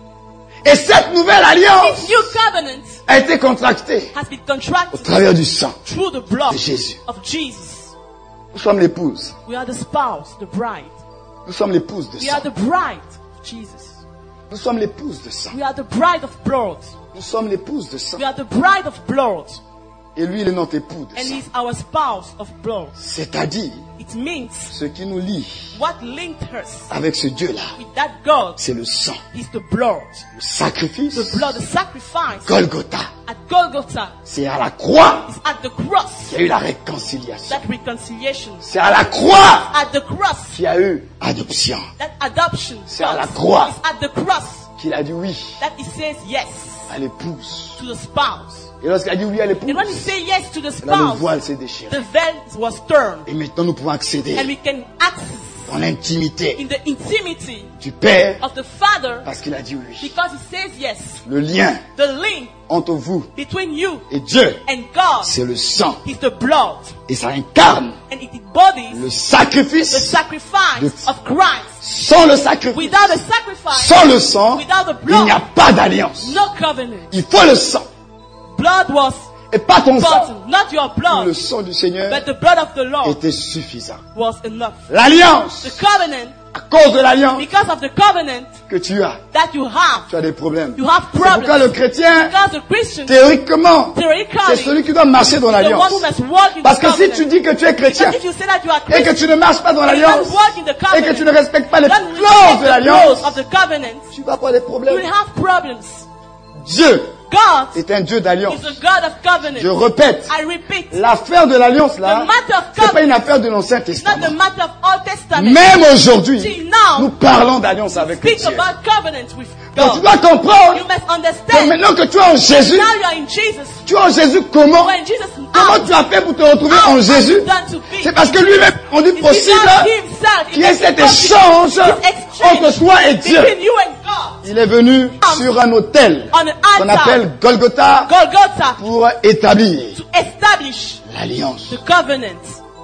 Et cette nouvelle alliance This new covenant a été contractée has been au contracted travers du sang. through the blood de Jésus. of Jesus. Nous sommes l'épouse. We are the spouse, the bride. Nous sommes l'épouse de We are sang. the bride of Jesus. Nous sommes l'épouse de sang. We are the bride of blood. Nous sommes l'épouse de sang. We are the bride of blood. Et lui, il est notre époux de And sang. he's our spouse of blood. C'est-à-dire, It means ce qui nous lie what linked us avec ce Dieu-là, with that God c'est le sang, is the blood. le sacrifice. The blood, the sacrifice Golgotha, at Golgotha c'est à la croix is at the cross. qu'il y a eu la réconciliation. That reconciliation. C'est à la croix At the cross. qu'il y a eu adoption. That adoption. C'est à la comes. croix. It's at the cross Qu'il a dit oui that he says yes à l'épouse. to the spouse. Et lorsqu'il a dit oui à l'épouse, And when he says yes to the là, le spouse, voile s'est déchiré. the veil was torn. Et maintenant, nous pouvons And accéder we can access dans l'intimité in the intimity du Père of the Father parce qu'il a dit oui. because he says yes. Le lien The link entre vous between you et Dieu, and God c'est le sang. is the blood. Et ça incarne And it embodies le the sacrifice. sacrifice of Christ. Sans le sacrifice, Without the sacrifice, sans le sang, without the il n'y a blood, pas d'alliance. no covenant. Il faut le sang. Blood was Et pas ton sang. boughten, not your Le blood, sang du Seigneur but the blood of the Lord était suffisant. was enough. L'alliance, The covenant, à cause de l'alliance because of the covenant que tu as that you as des problèmes. have C'est pourquoi problems. le chrétien, Because the Christian, théoriquement, c'est theoretically, celui qui doit marcher dans the one l'alliance. who must walk in Parce the que si covenant. tu dis que tu es chrétien Because if you say that you are et que Christian, tu ne marches pas dans you l'alliance don't walk in the et que covenant, tu ne respectes pas les don't clauses respect de the l'alliance, rules of the covenant, tu vas avoir des you problèmes. will have problems. Dieu God est un Dieu d'alliance. is a God of covenant. Je répète, I repeat, l'affaire de l'alliance the là, matter of c'est pas une covenant affaire de l'Ancien is not Testament. the matter of Old Testament. Même aujourd'hui, Till now, nous parlons d'alliance avec speak Dieu. about covenant with Donc tu God. dois comprendre You must que understand. maintenant que tu es en Jésus, Now you are in Jesus. tu es en Jésus comment? When Jesus Comment tu as fait pour te retrouver en Jésus? C'est parce que lui-même a rendu possible qu'il y ait cet échange entre toi et Dieu. between you and God Il est venu sur un autel on an qu'on altar, appelle Golgotha Golgotha, pour établir to establish l'alliance. the covenant.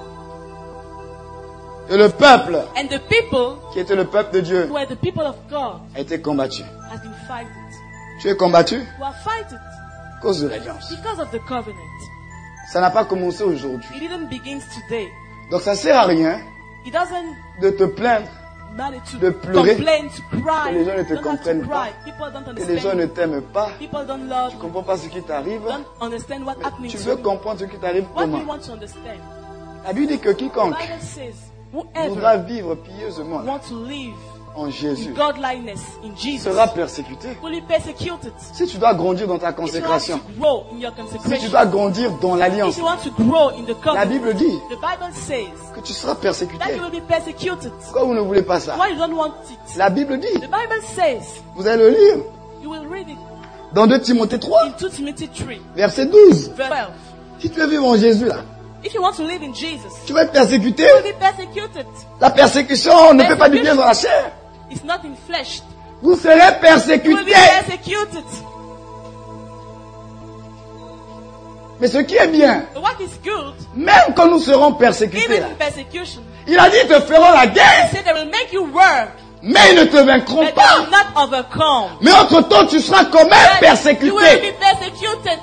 Et le peuple, And the people qui était le peuple de Dieu, who are the people of God a été combattu. has been fighting. Tu es combattu Who are fighting à cause de l'alliance. because of the covenant. Ça n'a pas commencé aujourd'hui. It didn't begin today. Donc ça sert à rien It doesn't de te plaindre de pleurer, complain, to cry. que les gens ne te Don't have to comprennent pas, cry. People don't que les gens ne understand. t'aiment pas, People don't love. tu ne comprends pas ce qui t'arrive. Don't understand what's happening Tu to veux you. comprendre ce qui t'arrive What do comment? you want to understand? La Bible dit que The quiconque Bible says, voudra whoever vivre pieusement wants to live en Jésus in godliness in Jesus sera persécuté. will be persecuted. Si tu dois grandir dans ta If you want consécration, to grow in your si tu consecration, dois grandir dans l'alliance, if you want to grow in the la covenant, Bible dit the Bible says que tu seras that persécuté. you will be persecuted. Pourquoi vous ne voulez pas ça? Why you don't want it? La Bible dit, The Bible says, vous allez le lire, you will read it dans 2 Timothée 3, in 2 Timothy 3, verset 12. verse 12. Si tu veux vivre en Jésus, là, If you want to live in Jesus, tu vas être persécuté. you will be persecuted. La persécution ne fait pas du bien dans la chair. It's not in flesh. Vous serez You will be persécuté. persecuted. Mais ce qui est bien, But what is good, même quand nous serons persécutés, even là, in persecution, il a dit, ils te feront la they guerre, say they will make you work, mais ils ne te vaincront but they pas. will not overcome. Mais entre-temps, tu seras quand même But you will persécuté. be persecuted.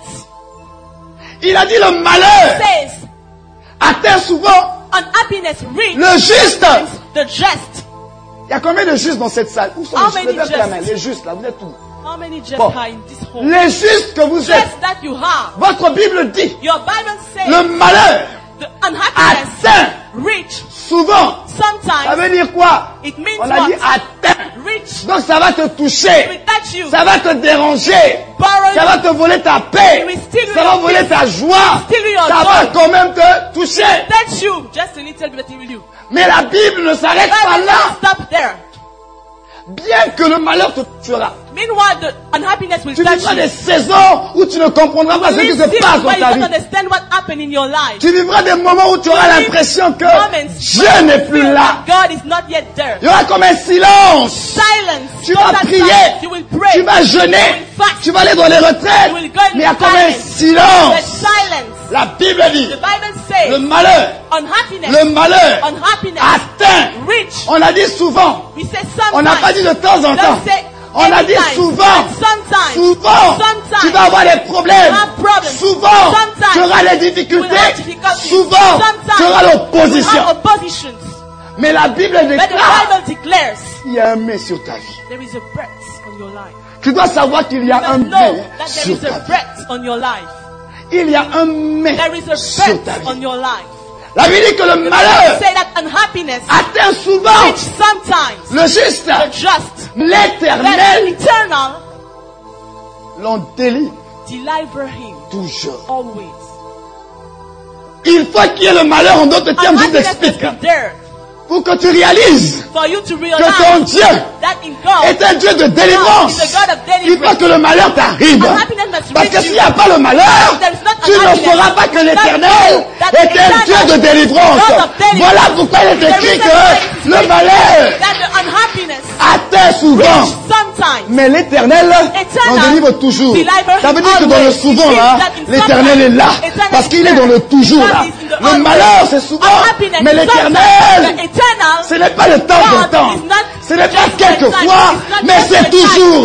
Il a dit, le malheur Says, atteint souvent unhappiness reach le juste. the just. Il y a combien de justes dans cette salle? Où sont How les justes? many Levez la main. justes? Les justes, là, vous êtes où? How many just Bon. are in this home? Les justes que vous êtes. Just that you have. Votre Bible dit, Your Bible says le malheur the unhappiness atteint reach souvent. Ça sometimes. veut dire quoi? It means On a dit what? atteint. Reach Donc ça va te will toucher. touch you. Ça va te déranger. Borrow Ça va te voler ta paix. It will steal Ça va your voler peace. ta joie. Steal your Ça va joy. quand même te toucher. touch you. Just a little bit it will you. Mais la Bible ne s'arrête pas Bible là. doesn't stop there. Bien que le malheur te tuera. Meanwhile, the unhappiness will Tu touch vivras you. des saisons où tu ne comprendras pas ce qui Live se passe seasons dans where you ta don't vie. understand what happened in your life. Tu vivras des moments où tu auras l'impression que Moments Dieu when n'est you plus feel là. that God is not yet there. Il y aura comme un silence. Silence. Tu vas Total prier. silence. You will pray. Tu vas jeûner. You will fast. Tu vas aller dans les retraites. You will go in Mais il y a comme un silence. silence. There's silence. La Bible dit, The Bible le says malheur, unhappiness. le malheur Unhappiness. atteint. Reach. On a dit souvent. We say sometimes. On n'a pas dit de temps en temps. Don't say On a dit anytime, souvent. but sometimes. Souvent. Sometimes. Tu vas avoir des problèmes. You have problems. Souvent. Sometimes. Tu auras les You will difficultés. have difficulties. Souvent. Sometimes. Tu auras You l'opposition. have oppositions. Mais la Bible But the déclare Bible declares qu'il y a un mais sur ta vie. there is a breath on your life. Tu dois savoir qu'il y a You un must know mais that there sur is a ta vie. breath on your life. Il y a un mais There is a sur ta breath on vie. your life. La Bible dit que le The Bible malheur say that unhappiness atteint souvent reach sometimes le juste. the just. But L'éternel eternal l'en délivre deliver him toujours. always. Il faut qu'il y ait le malheur, en d'autres termes, je Unhappiness must t'explique, be there pour que tu réalises for you to que ton realize Dieu that in God est un Dieu de délivrance. God is a God of Il faut deliverance. que le malheur t'arrive. Unhappiness must Parce que reach s'il you. n'y a pas le malheur, There is not tu ne unhappiness. sauras pas que You l'Éternel know that est the un Dieu de eternal délivrance. God of deliverance. Voilà pourquoi il est The écrit reason que why it is le written malheur that the unhappiness atteint souvent. sometimes Mais l'Éternel l'en délivre toujours. Ça veut dire que dans le souvent là, l'Éternel est là. Parce qu'il est dans le toujours là. Le malheur c'est souvent, mais l'Éternel, ce n'est pas de temps en temps. Ce n'est pas quelquefois, mais c'est toujours.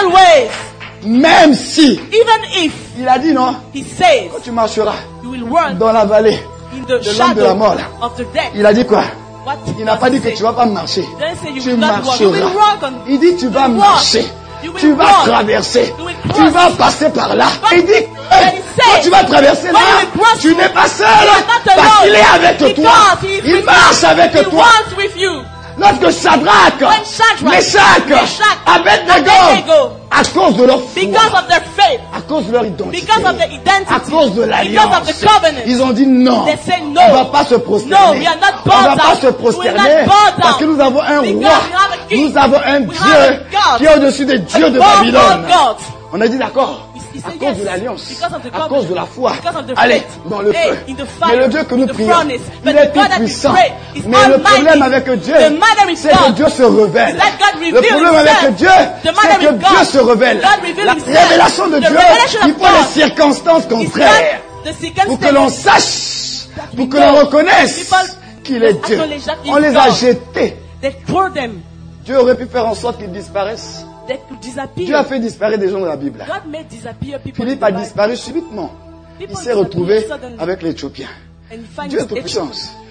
Même si, even if il a dit non, he says quand tu marcheras you will walk dans la vallée, in the de l'homme de la mort, là. shadow of the death, il a dit quoi? what Il n'a pas dit que say? tu vas pas marcher. Don't say you Tu will not walk. You will marcheras. walk on. Il dit tu vas You will marcher. walk. You will Tu vas walk. traverser. You will Tu cross. vas passer par là. But Il dit when he quand says, tu vas traverser when là, you will cross tu n'es pas seul. you are not Parce alone. qu'il est avec Because toi. he is Il with marche you. avec He toi. walks with you. Lorsque Shadrach, When Shadrach, Meshach, Meshach, Abednego, Abednego, à cause de leur because foi, of their faith, à cause de leur identité, because of their identity, à cause de because of l'alliance, the covenant, ils ont dit non, they say no. on ne va pas se prosterner, No, we are not on ne va bowed pas down. se We are prosterner, not bowed parce que down. nous avons un Because roi, we have a king. nous avons un We have Dieu a God. qui est au-dessus des dieux de Above all Babylone. gods. On a dit d'accord, He à said cause yes, de l'alliance, because of the à covenant, cause de la foi, because of the allez, faith. dans le Hey, feu. in the Mais fire, le Dieu que nous in the prions, furnace. il But est the God that we puissant. pray is Mais le problème almighty. avec Dieu, The matter with c'est que God Dieu se révèle. is that God Le reveals problème avec himself. Dieu, The c'est matter que with Dieu God, se révèle. God reveals La himself. révélation de The Dieu, revelation of il faut les God circonstances is contraires not the pour que l'on sache, pour que l'on reconnaisse qu'il est Dieu. On les a jetés. They throw them. Dieu aurait pu faire en sorte qu'ils disparaissent. They could disappear. Dieu a fait disparaître des gens de la Bible. God made disappear people. Philippe in a the Bible. disparu subitement. Il People s'est retrouvé disappear suddenly. avec l'Éthiopien. And you find Dieu est this tout puissance.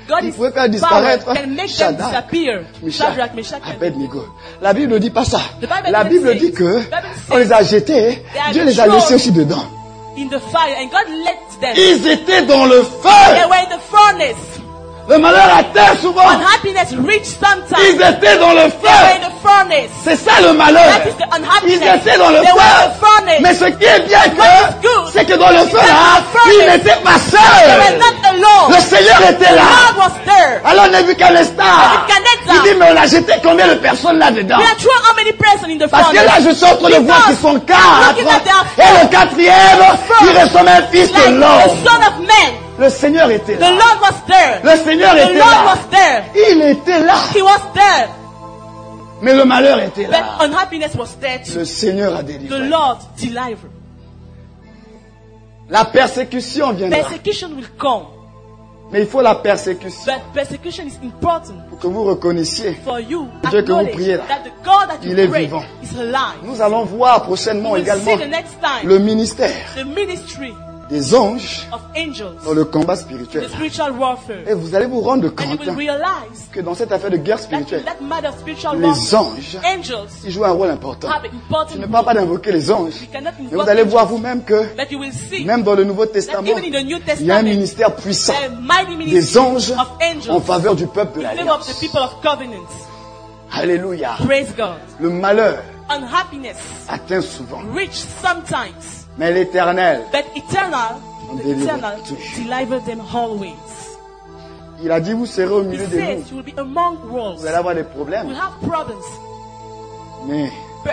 God il is pouvait faire power disparaître can make them Shadrach, disappear. Meshach, Shadrach, Meshach, and Abednego. La Bible ne dit pas ça. The Bible La doesn't Bible say. dit que The Bible on les a jetés, are Dieu les a thrown laissés aussi dedans. in the fire, and God let them. Ils étaient dans le They feu. were in the furnace. Le malheur atteint souvent. Unhappiness reached sometimes. Ils étaient dans le They were in feu. the furnace. C'est ça le malheur. That is the Ils unhappiness. étaient dans le They were in feu. the furnace. Mais ce qui est bien What is good c'est que dans le is feu that là, in the furnace, ils n'étaient pas They were seuls. not alone. Le Seigneur était The là. Lord was there. Alors Nebuchadnezzar, Nebuchadnezzar. il dit mais on a jeté combien de personnes là-dedans? We are thrown how many persons in the Parce que furnace? là je suis en train de voir qu'ils sont quatre. looking at their Et le quatrième, il ressemble à un fils Like de the l'homme. Son of Man. Le Seigneur était The là. Lord was there. Le Seigneur The était Lord là. was there. Il était là. He was there. Mais le malheur était But là. unhappiness was there too. Le Seigneur a The délivré. Lord delivered. La persécution viendra. Persecution will come. Mais il faut la persécution But persecution is important pour que vous reconnaissiez. for you Dieu que vous acknowledge priez là, that the God that il you est pray vivant. is alive. Nous allons voir prochainement We'll également see the next time le ministère the ministry des anges of angels dans le combat in spirituel. the spiritual warfare. Et vous allez vous rendre And compte you will realize que dans cette affaire de guerre that in spirituelle, that matter of spiritual les warfare, anges, angels ils jouent un rôle important. have an Je important ne parle pas role. d'invoquer les anges, You cannot mais invoke vous allez voir angels, vous-même que but you will see même dans le Nouveau that Testament, even in the New il y a un Testament, ministère puissant a mighty des ministry anges of en angels faveur du peuple de in favor of the l'Alliance. people of covenants. Alléluia. Praise God. Le malheur Unhappiness atteint souvent, reach sometimes, mais l'Éternel, but eternal, On the délivre eternal toujours. deliver them always. il a dit vous serez au He milieu de says nous. you will be among wolves. Vous allez avoir des You problèmes, will have problems, mais but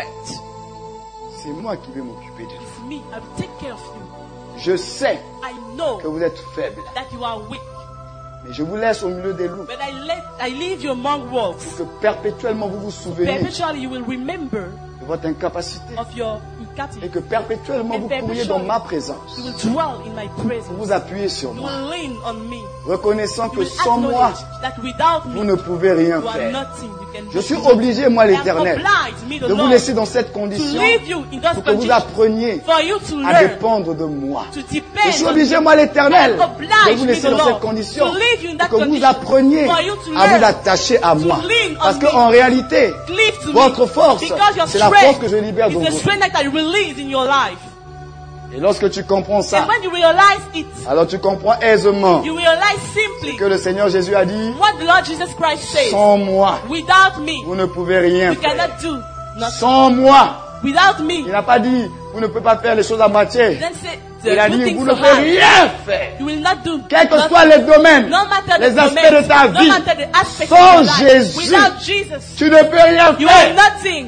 c'est moi qui vais m'occuper de vous. it's me. I will take care of you. Je sais I know que vous êtes faibles, that you are weak, mais je vous laisse au milieu des loups but I leave you among wolves. pour que perpétuellement vous vous souveniez Perpetually you will remember de votre incapacité of your et incapacity. que perpétuellement vous couriez dans ma présence You will dwell in my pour presence. vous appuyer sur You moi, will lean on me. reconnaissant You que will sans moi, acknowledge that without vous me, ne pouvez rien you are faire. nothing. You can Je do suis nothing. obligé, moi I am l'Éternel, obliged, me the de vous Lord, laisser dans cette to condition leave you in those pour que vous conditions, appreniez for you to à learn, dépendre de moi. to Je depend suis on obligé, me. moi l'Éternel, I am obliged, de vous me laisser the dans Lord, cette condition to leave you in that pour que vous condition, appreniez for you to à vous learn, attacher à moi. lean on Parce me. qu'en réalité, Cleave to votre me, force, because your c'est la strength force que je libère is dans the vous. strength that I release in your life. Et lorsque tu comprends ça, And when you realize it, alors tu comprends aisément you realize simply que le Seigneur Jésus a dit, what the Lord Jesus Christ says. sans moi, Without me, vous ne pouvez rien you faire. cannot do nothing. Sans moi, Without il me, n'a pas dit, vous ne pouvez pas faire les choses à moitié. then say Il a the good dit, things vous to ne pouvez have. rien faire. You will not do Quels que nothing. soient les domaines, No matter les the aspects domain, de ta no vie, matter the aspects sans of your life, Jésus, without Jesus, tu ne peux rien you are faire. nothing.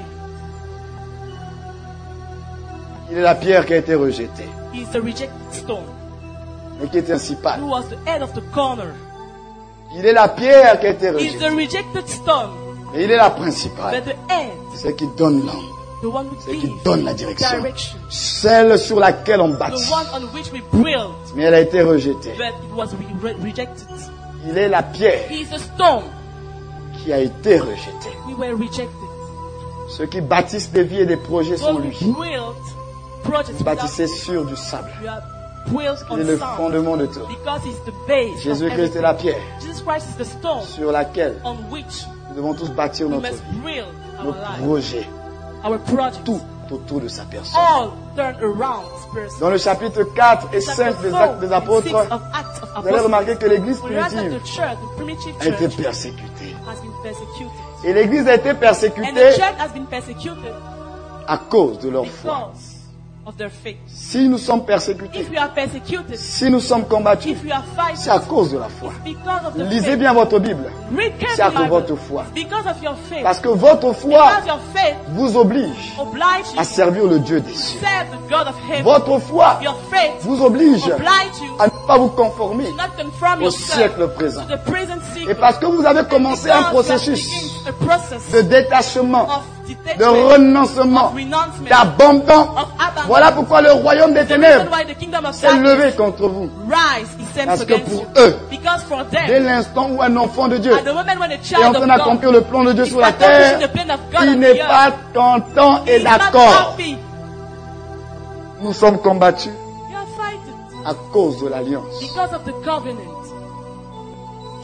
Il est la pierre qui a été rejetée, He is the rejected stone mais qui est principale. who was the head of the corner. Il est la pierre qui a été He is the rejetée, rejected stone, mais il est la principale. but the head, C'est qui donne l'âme, the one who c'est qui gives donne la direction. direction, Celle sur laquelle on the bâtit, one on which we build, mais elle a été rejetée. but it was rejected. Il est la pierre He is the stone. qui a été rejetée. We were rejected. Ceux qui bâtissent des vies et des projets sans Those lui, who build projects without bâtissez sur du sable. you are built Il est on le sand fondement de tout. because he's the base of Jésus-Christ est everything. la pierre Jesus Christ is the stone sur laquelle on which nous devons tous bâtir we notre must vie, build our notre life, projet, our project. tout autour de sa personne. All turn around this person. Dans le chapitre 4 et 5 des Actes des Apôtres, vous allez remarquer que l'église we realize that primitive the church, the primitive a été church, persécutée. has been persecuted. Et l'église a été And the persécutée church has been persecuted à cause de leur foi. because of their faith. Si nous sommes persécutés, If we are persecuted, si nous sommes combattus, if we are c'est à fighting, cause de la foi. it's because of the Lisez faith. bien votre Bible. Read C'est à carefully cause de Bible. votre foi. It's because of your faith. Parce que votre foi Because your faith vous oblige oblige you à to servir le Dieu des cieux. serve the God of heaven. Votre foi Your faith vous oblige oblige you à ne pas vous conformer to not conform au yourself siècle présent. to the present Et cycle. parce que vous avez commencé un processus a process de détachement, of de detachment, renoncement, of renouncement, d'abandon. of abandon. Voilà pourquoi le royaume des The reason ténèbres why the kingdom of s'est darkness levé contre vous. rise is sent Parce que against pour you. eux, Because for dès them, l'instant où un enfant de Dieu at the moment when a est en child of train God d'accomplir le plan de Dieu is sur la accomplishing terre, the plan of God il on the n'est earth, pas content he et is not d'accord. happy. Nous sommes combattus You are fighting à cause de l'alliance. because of the covenant.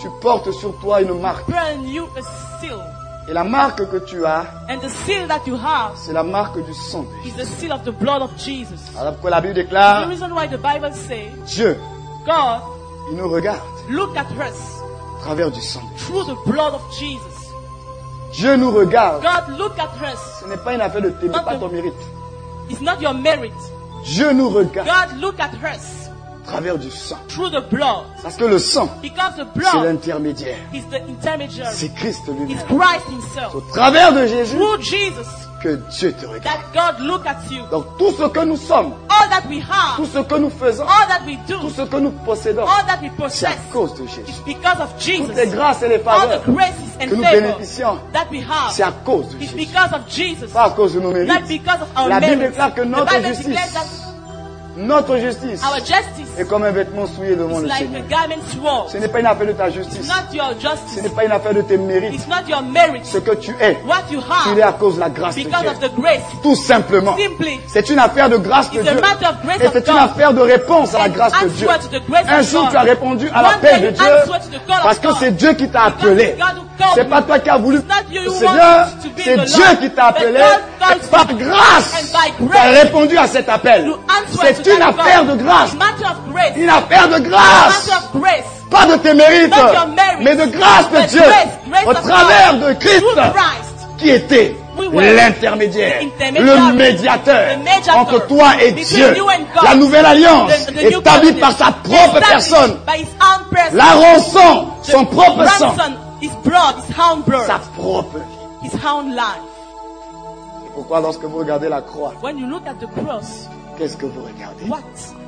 tu portes sur toi une marque. bear on you a seal. Et la marque que tu as, And the seal that you have c'est la marque du sang de is Jésus. the seal of the blood of Jesus. Alors pourquoi la Bible The déclare, reason why the Bible says, Dieu, God, il nous regarde look at us à travers du sang de Jésus. through the blood of Jesus. Dieu nous regarde. God, look at us. Ce n'est pas une affaire de t'aimer, pas ton mérite. It's not your merit. Dieu nous regarde God, look at us à travers du sang. through the blood. Parce que le sang, Because the c'est blood l'intermédiaire. is the intermediary. C'est Christ It's lui-même. Christ himself. Au travers de Jésus, Through Jesus, que Dieu te regarde. that God look at you. Donc tout ce que nous sommes, All that we tout have, ce que nous faisons, all that we tout do, ce que nous possédons, all that we c'est à possess cause de Jésus. is because of Jesus. Toutes les grâces et les All faveurs the graces and que nous favor bénéficions, that we c'est have à cause de is Jésus. because of Jesus. Pas à cause de nos Not mérites. because of our La Bible merits. déclare que The notre Bible justice, declares that notre justice our justice est comme un vêtement souillé devant is le like Seigneur. a garment sword. Ce n'est pas une affaire de ta It's justice. not your Ce justice. n'est pas une affaire de tes mérites. It's not your merit. Ce que tu es, What you tu l'es à have cause de la grâce de because Dieu. of the grace. Tout simplement. Simply, C'est une affaire de grâce de it's a Dieu. matter of grace Et of c'est une God. affaire de réponse à la And grâce de Dieu. answer to the grace Un of jour, God. tu as répondu à One l'appel day de you Dieu answer to the call of parce que God. c'est Dieu qui t'a Because appelé. it's God who called C'est pas you. toi qui as voulu. It's not you who Seigneur, wants to be c'est the Dieu Lord. qui t'a appelé. But God Et par calls you. grâce, And by tu as grace, répondu à cet appel. you answer C'est to une that affaire God. de grâce. It's a matter of grace. Une affaire de A grâce. matter of grace. Pas de tes mérites, Not your merit. mais de grâce de But Dieu. grace Au of travers God. de Christ, Through Christ. qui était We were l'intermédiaire, the intermediary, le médiateur the mediator entre toi et between Dieu. you and God. La nouvelle alliance The new établie covenant, par sa propre established personne. by his own person. La rançon, son The propre sang, ransom, his blood, his hound blood, sa propre vie. his hound life. C'est pourquoi lorsque vous regardez la croix, When you look at the cross, qu'est-ce que vous regardez? what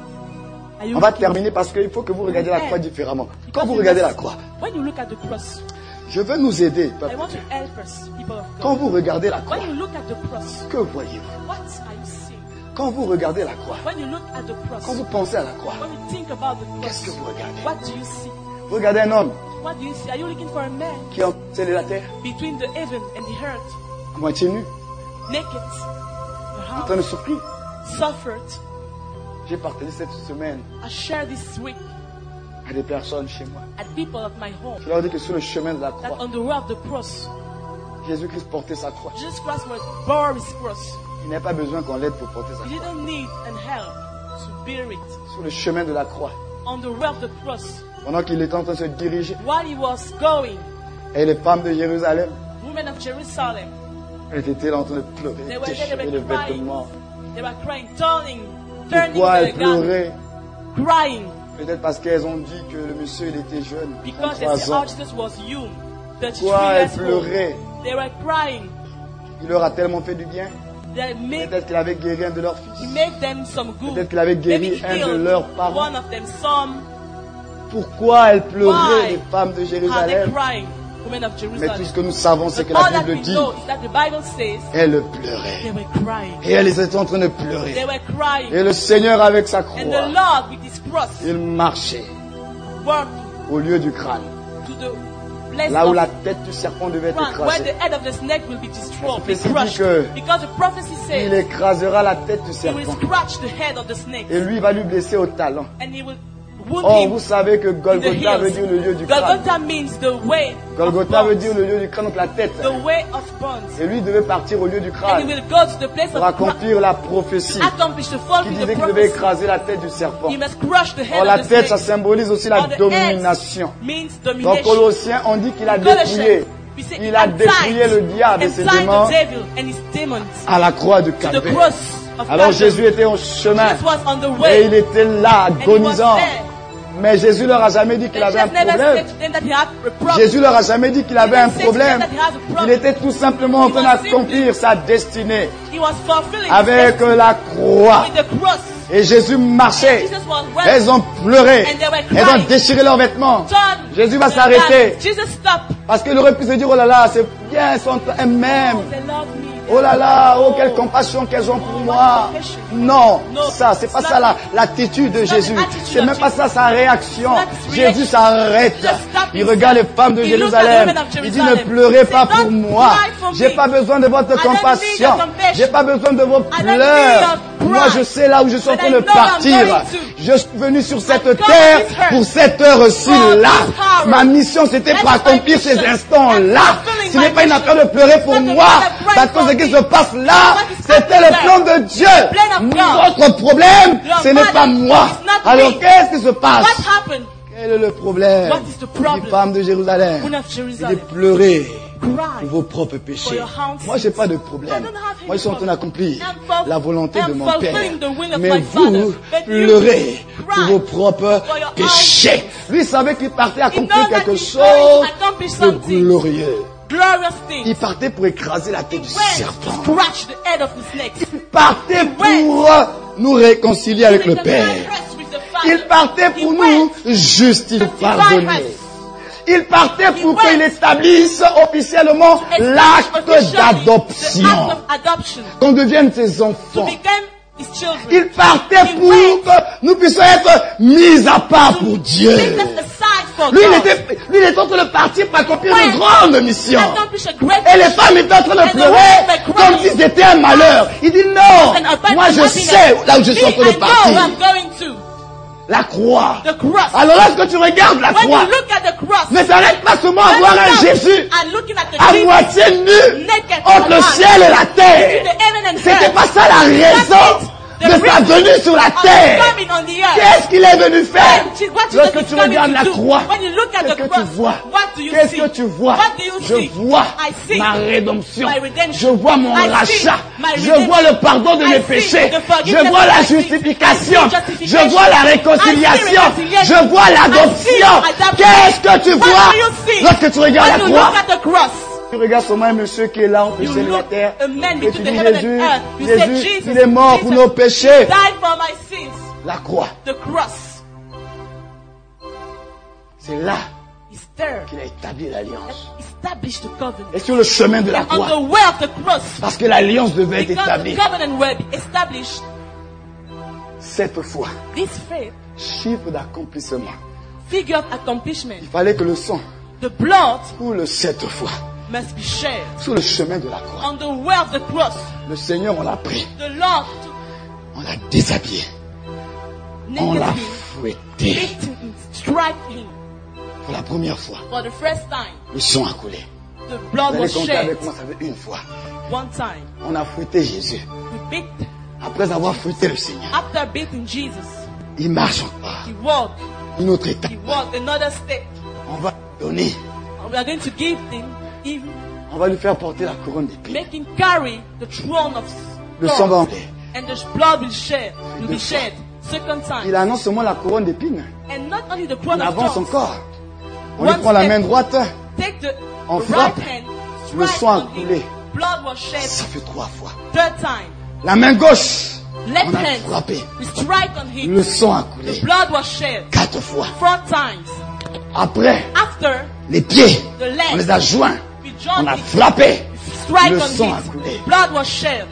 are you On va looking terminer parce qu'il faut que vous regardiez la croix différemment. Quand vous regardez la croix, When you look at the cross, je veux nous aider. I peuple. want to help us, people of Quand God. vous regardez la croix, When you look at the cross, que voyez-vous? what are you seeing? Quand vous regardez la croix, When you look at the quand cross, vous pensez à la croix, when you think about the qu'est-ce que cross, vous regardez? what do you see? Vous regardez un homme What do you see? Are you looking for a man qui a scellé la terre, between the heaven and the earth, à moitié nu, naked, en train de souffrir? suffered? J'ai partagé cette semaine I share this week à des personnes chez moi. at people of my home Je leur dis que sur le chemin de la that croix, on the way of the cross, Jésus-Christ portait sa croix. Jesus Christ was bore his cross. Il n'a pas besoin qu'on l'aide pour porter sa He croix. didn't need an help to bear it. Sur le chemin de la croix, On the way of the cross, pendant qu'il était en train de se diriger, while he was going, et les femmes de Jérusalem, women of Jerusalem, elles étaient là en train de pleurer, they were there, déchirer they les were crying. vêtements. They were crying, turning Pourquoi to elles the garment, pleuraient? crying Peut-être parce qu'elles ont dit que le monsieur il était jeune, because they 33 said, ans. oh, Jesus was young, 33 Pourquoi elles years old. pleuraient? They were crying. Il leur a tellement fait du bien. They made, Peut-être qu'il avait guéri un de leurs he fils. made them some good. Peut-être qu'il avait guéri Maybe he un de healed leurs parents. one of them. Some Pourquoi elles pleuraient, Why les femmes de are they Jérusalem? crying, women of Mais tout Jerusalem? ce que nous savons, c'est que But all la that Bible we dit, know is that the Bible says elles pleuraient. they were crying. Et elles étaient en train de They pleurer. were crying. Et le Seigneur avec sa And the croix, Lord with his cross il marchait working au lieu du crâne. to the place Là où of la tête du serpent devait être front, where écrasée. the head of the snake will be destroyed, be prophétie dit crushed. que Because the prophecy Il says écrasera la tête du he will serpent. scratch the head of the snake Et lui va lui blesser au talon. and he will wound Or, him vous savez que in the Golgotha veut heels. dire le lieu du crâne. Golgotha means the way Golgotha of veut bones, dire le lieu du crâne, donc la tête. the way of bones. Et lui devait partir au lieu du And he crâne will go to the place pour of accomplir la prophétie accomplish the qui fulfill disait the qu'il devait prophecy. écraser la tête du serpent. He must crush the head Or, la of the tête, ça snake. symbolise aussi la Or the domination. head means Dans domination. Colossiens, on dit qu'il a Colossians, dépouillé. we say Il a dépouillé le diable et ses démons the devil and his demons à la croix du to the Calvaire. cross of Alors Calvary. Jésus était au chemin Jesus was on the et way. il était là, And he was agonisant. there. Mais Jésus leur a jamais dit qu'il And avait un Jesus never problème. said to them that he had a problem. Jésus leur a jamais dit qu'il avait un didn't say problème. that he has a problem. Il était tout simplement en train d'accomplir sa destinée He was fulfilling avec his la croix. with the cross. Et Jésus marchait. Jesus was well. Elles ont pleuré. And they were Elles ont crying. déchiré leurs vêtements. Turn Jésus va to s'arrêter. God. Jesus stopped. Parce qu'il aurait pu se dire, oh là là, c'est bien, elles sont elles-mêmes. They love me. Oh là là, oh quelle compassion qu'elles ont pour moi. Non, ça, c'est pas ça l'attitude de Jésus. C'est même pas ça sa réaction. Jésus s'arrête. Il regarde les femmes de Jérusalem. Il dit ne pleurez pas pour moi. J'ai pas besoin de votre compassion. J'ai pas besoin de vos pleurs. Moi je sais là où je suis en train de partir. Je suis venu sur cette terre pour cette heure-ci là. Ma mission c'était pour accomplir ces instants-là. Ce n'est pas une affaire de pleurer pour moi. Parce que ce qui se passe là, c'était le plan de Dieu. Votre problème, ce n'est pas moi. Alors qu'est-ce qui se passe? Quel est le problème? Les femmes de Jérusalem, il est pleurer pour vos propres péchés. Moi, j'ai pas de problème. Moi, je suis en train d'accomplir la volonté de mon Père. Mais vous pleurez pour vos propres péchés. Lui savait qu'il partait accomplir quelque chose de glorieux. Il partait pour écraser la tête du serpent. Il partait pour nous réconcilier avec le Père. Il partait pour nous justifier, pardonner. Il partait pour qu'il établisse officiellement l'acte d'adoption. Qu'on devienne ses enfants. Il partait pour que nous puissions être mis à part pour Dieu. Lui, il était en train de partir pour accomplir une grande mission. Et les femmes étaient en train de pleurer comme si c'était un malheur. Il dit non, moi je sais là où je suis en train de partir. La croix. Alors lorsque tu regardes la croix, ne s'arrête pas seulement à voir un Jésus à moitié nu entre le ciel et la terre. C'était pas ça la raison de sa venue sur la terre. Qu'est-ce qu'il est venu faire? Lorsque tu regardes la croix, qu'est-ce que tu vois? Qu'est-ce que tu vois? Je vois ma rédemption. Je vois mon rachat. Je vois le pardon de mes péchés. Je vois la justification. Je vois la réconciliation. Je vois l'adoption. Qu'est-ce que tu vois lorsque tu regardes la croix? Tu regardes seulement un monsieur qui est là, au ciel de la terre, et tu dis Jésus, il est mort pour nos péchés. La croix. C'est là qu'il a établi l'alliance. Et sur le chemin de la croix, parce que l'alliance devait être établie. Cette foi, chiffre d'accomplissement. Il fallait que le sang coule cette fois. Must be shared. Sur le chemin de la croix. On the way of the cross. Le Seigneur, on l'a pris. The Lord. On l'a déshabillé. On l'a fouetté. Him. Pour la première fois. For the first time. Le sang a coulé. The blood was shed. Avec moi, ça fait une fois. One time. On a fouetté Jésus. We beat. Après avoir fouetté le Seigneur. After beating Jesus. Il marche encore. He walked. Une autre étape. He walked another step. On va donner. We are going to give him. On va lui faire porter la couronne d'épines. Make him carry the throne of le sang va enlever. And the blood will be shed. Second time. Il annonce seulement la couronne d'épines. And not only the crown on of avance thorns. encore. On lui prend la main droite. Take the on right frappe. Hand, le sang a coulé. Blood was shed. Ça fait 3 fois. Third time. La main gauche. Left on a hand. frappé. We strike on him. Le sang a coulé. The blood was shed. 4 fois. 4 times. Après. After. Les pieds. The legs. On les a joints. On a frappé. Le sang a coulé. Blood was shed.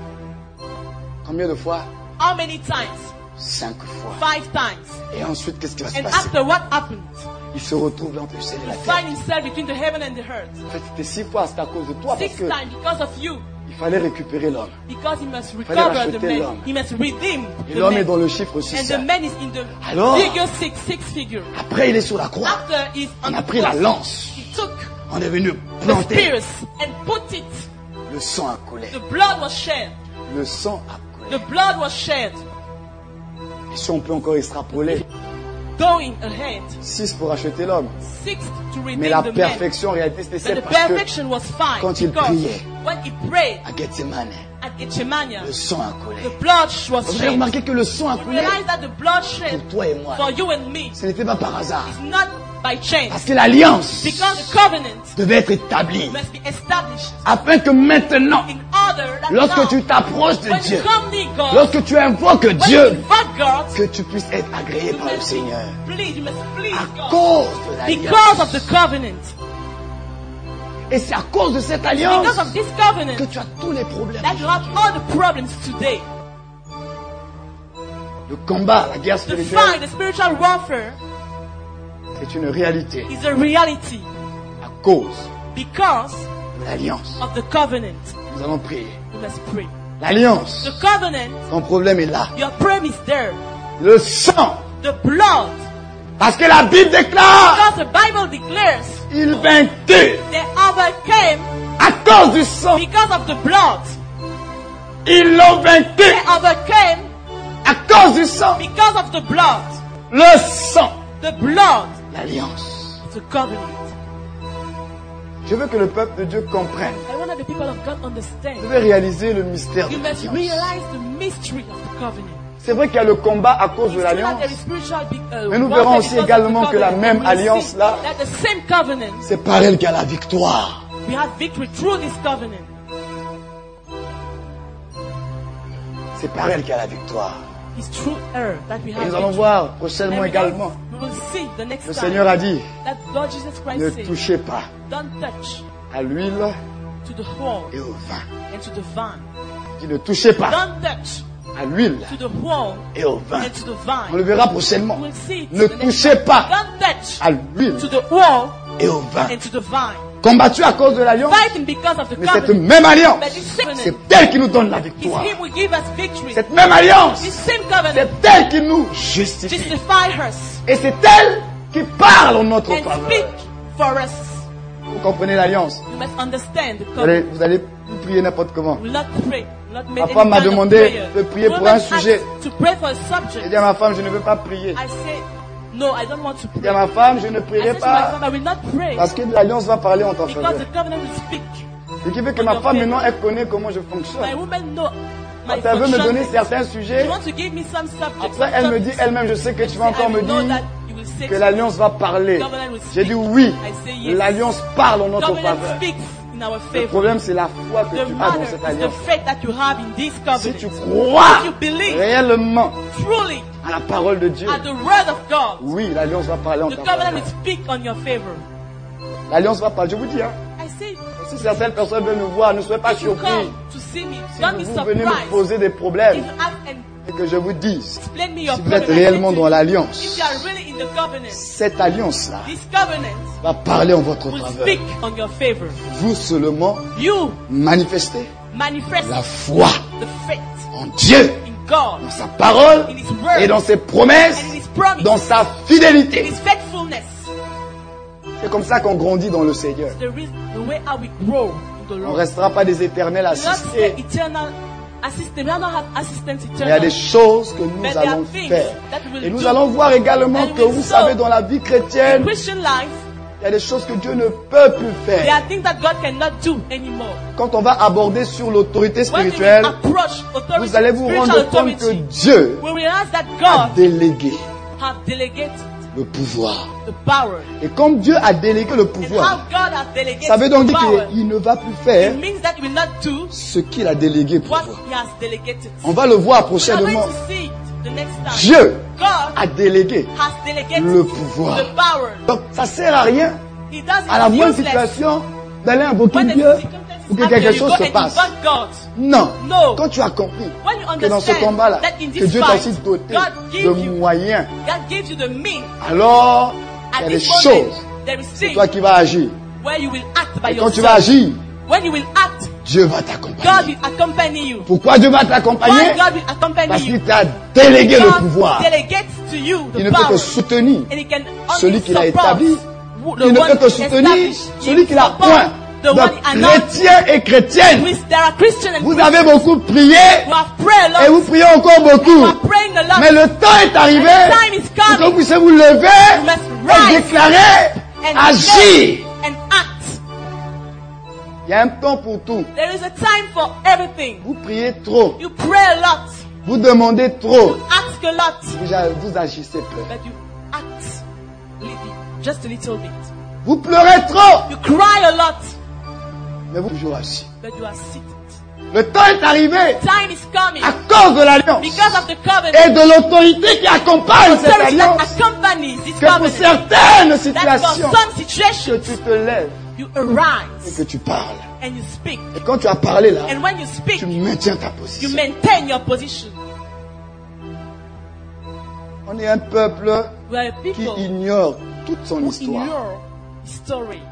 Combien de fois? How many times? 5 fois. 5 times. Et ensuite, qu'est-ce qui va se And passer? after what happened? Il se retrouve entre le ciel et la terre. Find himself between the heaven and the earth. En fait, c'était 6 fois, c'est à cause de toi. 6 times because of you. Il fallait récupérer l'homme. Because he must recover the man. He must redeem et l'homme est dans le chiffre 6. And the man is in the alors, figure 6 figure. Après, il est sur la croix. After on a pris la lance. He took on est venu planter. And put it. Le sang a coulé. The blood was shed. Le sang a coulé. The blood was shed. Et si on peut encore extrapoler. Going ahead. 6 pour acheter l'homme. 6 to redeem mais la the perfection en réalité c'était celle parce que quand il priait à Gethsemane, le sang a coulé. Vous avez remarqué que le sang a coulé pour toi et moi. Ce n'était pas par hasard. Parce que l'alliance devait être établie afin que maintenant, lorsque tu t'approches de Dieu, lorsque tu invoques Dieu, que tu puisses être agréé par le Seigneur à cause de l'alliance. Et c'est à cause de cette alliance Because of this covenant que tu as tous les problèmes. that you have all the problems today. Le combat, la guerre The spirituelle, fight, the spiritual warfare c'est une réalité is a reality à cause because de l'alliance. of the covenant. Nous allons prier. You must pray. L'alliance, The covenant, ton problème est là. your problem is there. Le sang, The blood, parce que la Bible déclare, because the Bible declares il vainquent they overcame à cause du sang. because of the blood. Ils l'ont vaincu They overcame à cause du sang. because of the blood. Le sang, The blood, l'alliance. the covenant. Je veux que le peuple de Dieu comprenne. I want that the people of God Vous understand. devez réaliser le mystère de You must l'alliance. realize the mystery of the covenant. C'est vrai qu'il y a le combat à cause de It's true that l'alliance, there is spiritual mais nous warfare verrons aussi because of également the que la covenant. même We will see alliance-là, that the same covenant, c'est par elle qu'il y a la victoire. we have victory through this covenant. C'est par elle qu'il y a la victoire. It's through her that we Et have nous allons victory. voir And prochainement we également. will see the next Le time Seigneur a dit, that Lord Jesus ne Christ said, touchez pas don't touch à l'huile to the whole et au vin. and to the vine. Il dit, ne touchez pas Don't touch à l'huile to the whole et au vin. and to the On vine. le verra prochainement. We'll see it Ne the next touchez time. pas Don't touch à l'huile to the wall et au vin. and to the vine. Combattu à cause de l'alliance, Fighting because of the mais cette covenant. même alliance, But this covenant, c'est elle qui nous donne la His victoire. him will give us victory. Cette même alliance, This same covenant c'est elle qui nous justifie. justify us Et c'est elle qui parle en notre and speak faveur. for us. Vous comprenez l'alliance? You must understand the Vous allez, covenant. vous allez prier n'importe comment. We will not pray. We will not make Ma any femme m'a kind of demandé prayer. de prier pour Women un sujet. ask to pray for a J'ai subject. dit à ma femme, je ne veux pas prier. I say, no, I don't want to J'ai dit pray. à ma femme, je ne I prierai said to my pas femme, I will not pray parce que l'alliance va parler en ta because faveur. the covenant will speak. Ce qui fait que ma femme maintenant, elle connaît comment je My fonctionne. woman know my Quand elle veut me function. donner certains sujets, You want to give me some subjects. après elle me dit elle-même, je sais que tu vas encore me dire que que l'alliance va parler. J'ai dit oui, l'alliance parle en notre covenant faveur. speaks in our Le favor. problème, c'est la foi que The tu as matter dans cette is the alliance. faith that you have in this Si tu covenant. crois If you believe réellement truly à la parole de Dieu, at the word of God, oui, l'alliance va parler en the ta covenant faveur. will speak on your favor. L'alliance va parler, je vous dis, hein, I say, si certaines personnes veulent nous voir, ne soyez pas if you surpris. come to see me, Si don't be vous venez me surprised. poser des If problèmes you ask and et que je vous dise, explain me your si vous êtes problem, réellement I say dans to you, l'alliance, if you are really in the covenant, cette alliance-là this covenant va parler en votre will faveur. speak on your favor. Vous seulement You manifestez manifest la foi the faith en Dieu, in God, dans sa parole in His word, et dans ses promesses, and in His promise, dans sa in fidélité. His faithfulness. C'est comme ça qu'on grandit dans le Seigneur. The reason, the way how we grow in the On ne Lord. restera pas des éternels We not stay assistés. eternal assistant. We don't have assistants Mais il y a des eternal. choses que nous But there are allons things faire. that we will Et nous do. allons voir également And que we vous saw savez, dans la vie In chrétienne, Christian life, il y a des choses que Dieu ne peut plus there faire. are things that God cannot do anymore. Quand on va aborder sur l'autorité When we spirituelle, approach authority, vous allez vous spiritual rendre compte que authority, Dieu we realize that a God délégué have delegated le pouvoir. the power. Et comme Dieu a délégué le And how pouvoir, God has delegated ça veut donc the dire power, qu'il ne va plus faire it means that he will not do ce qu'il a délégué pour what vous. he has delegated. On va le voir We are going prochainement. to see it the next time. Dieu God a délégué has delegated le pouvoir. the power. Donc ça sert à rien, He does it à la moindre useless. situation, d'aller invoquer When the Dieu circumstances pour que happen, quelque you chose go se and passe. invoke God. Non. No. Quand tu as compris When you que dans ce understand combat-là, that in que this Dieu t'a fight, aussi doté God de gives you, moyens, God gives you the means. alors il y At a des this moment, choses, there is c'est things toi qui vas agir. where you will act by Et quand tu vas yourself. agir, When you will act, Dieu va God t'accompagner. will accompany you. Pourquoi Dieu va Why t'accompagner? God will accompany Parce you? qu'il t'a délégué le God pouvoir. delegates to you Il the ne peut power. que soutenir And he can celui only qu'il a support établi. the Il ne one peut que he soutenir established. celui He qu'il a support point. the Donc, one he announced. chrétiens et chrétiennes, Which there are Christians and vous Christians avez beaucoup prié who have prayed a et lot. vous priez encore You beaucoup. are praying a lot. Mais le temps est arrivé And the time is pour que coming. vous puissiez vous lever You must et rise déclarer, and agir. declare and act. Il y a un temps pour tout. There is a time for everything. Vous priez trop, You pray a lot. vous demandez trop, Ask a lot. vous agissez peu. But you act just a little bit. Vous pleurez trop, You cry a lot. mais vous toujours assis. But you are seated. Le temps est arrivé Time is coming. à cause de l'alliance Because of the et covenant. de l'autorité qui accompagne cette Authority that alliance. accompanies this Que pour covenant. certaines That for situations, some que situations tu te lèves you et arise que tu parles. and you speak. Et quand tu as parlé là, And when you speak, tu maintiens ta you position. maintain your position. On est un peuple We are a qui people ignore toute son who histoire. ignore story.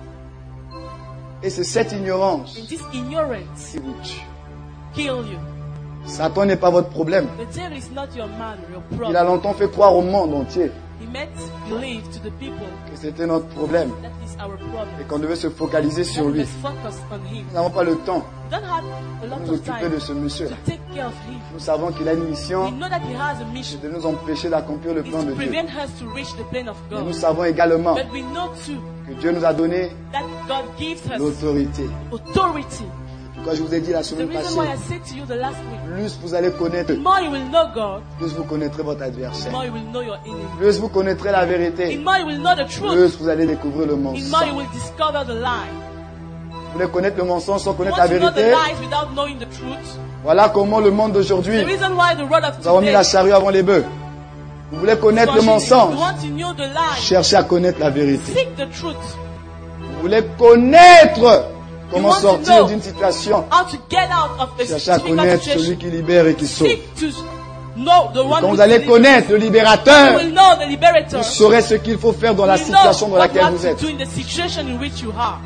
Et c'est cette ignorance And this ignorance qui vous tue. kill you. Satan n'est pas votre problème. The devil is not your man, your Il a problem. longtemps fait croire au monde entier He meant believe to the people que c'était notre problème that is our problem. et qu'on devait se focaliser sur And we lui. must focus on him. Nous n'avons pas le temps We don't have a de lot nous of occuper time de ce monsieur. to take care of him. Nous savons qu'il a une We mission know that he has a mission. de nous empêcher d'accomplir le It's plan to de Dieu. prevent us to reach the plan of Et nous God. savons également But we know too que Dieu nous a donné that God gives us l'autorité. authority. Quand je vous ai dit la The semaine reason why I passée, said to you the last week, plus vous allez connaître, the more you will know God, plus vous connaîtrez votre the adversaire. more you will know your enemy. Plus vous connaîtrez la The vérité, more you will know the truth, plus vous allez découvrir le the more you mensonge. will discover the lie. Vous voulez connaître le mensonge sans connaître la Once you know the vérité? lies without knowing the truth, Voilà comment le monde d'aujourd'hui, the reason why the world of nous avons mis today, la charrue avant les bœufs. Vous voulez connaître le you mensonge? want to know the lie, Cherchez à connaître la vérité. seek the truth. Vous voulez connaître comment want to sortir know d'une situation? How to get out of a Cherchez à difficult connaître celui situation. qui libère et qui sauve. Seek to know the one Quand who vous allez delivers. connaître le You libérateur, will know the liberator. vous saurez ce qu'il faut faire dans la You situation know dans what laquelle you vous have to êtes. do in the situation in which you are.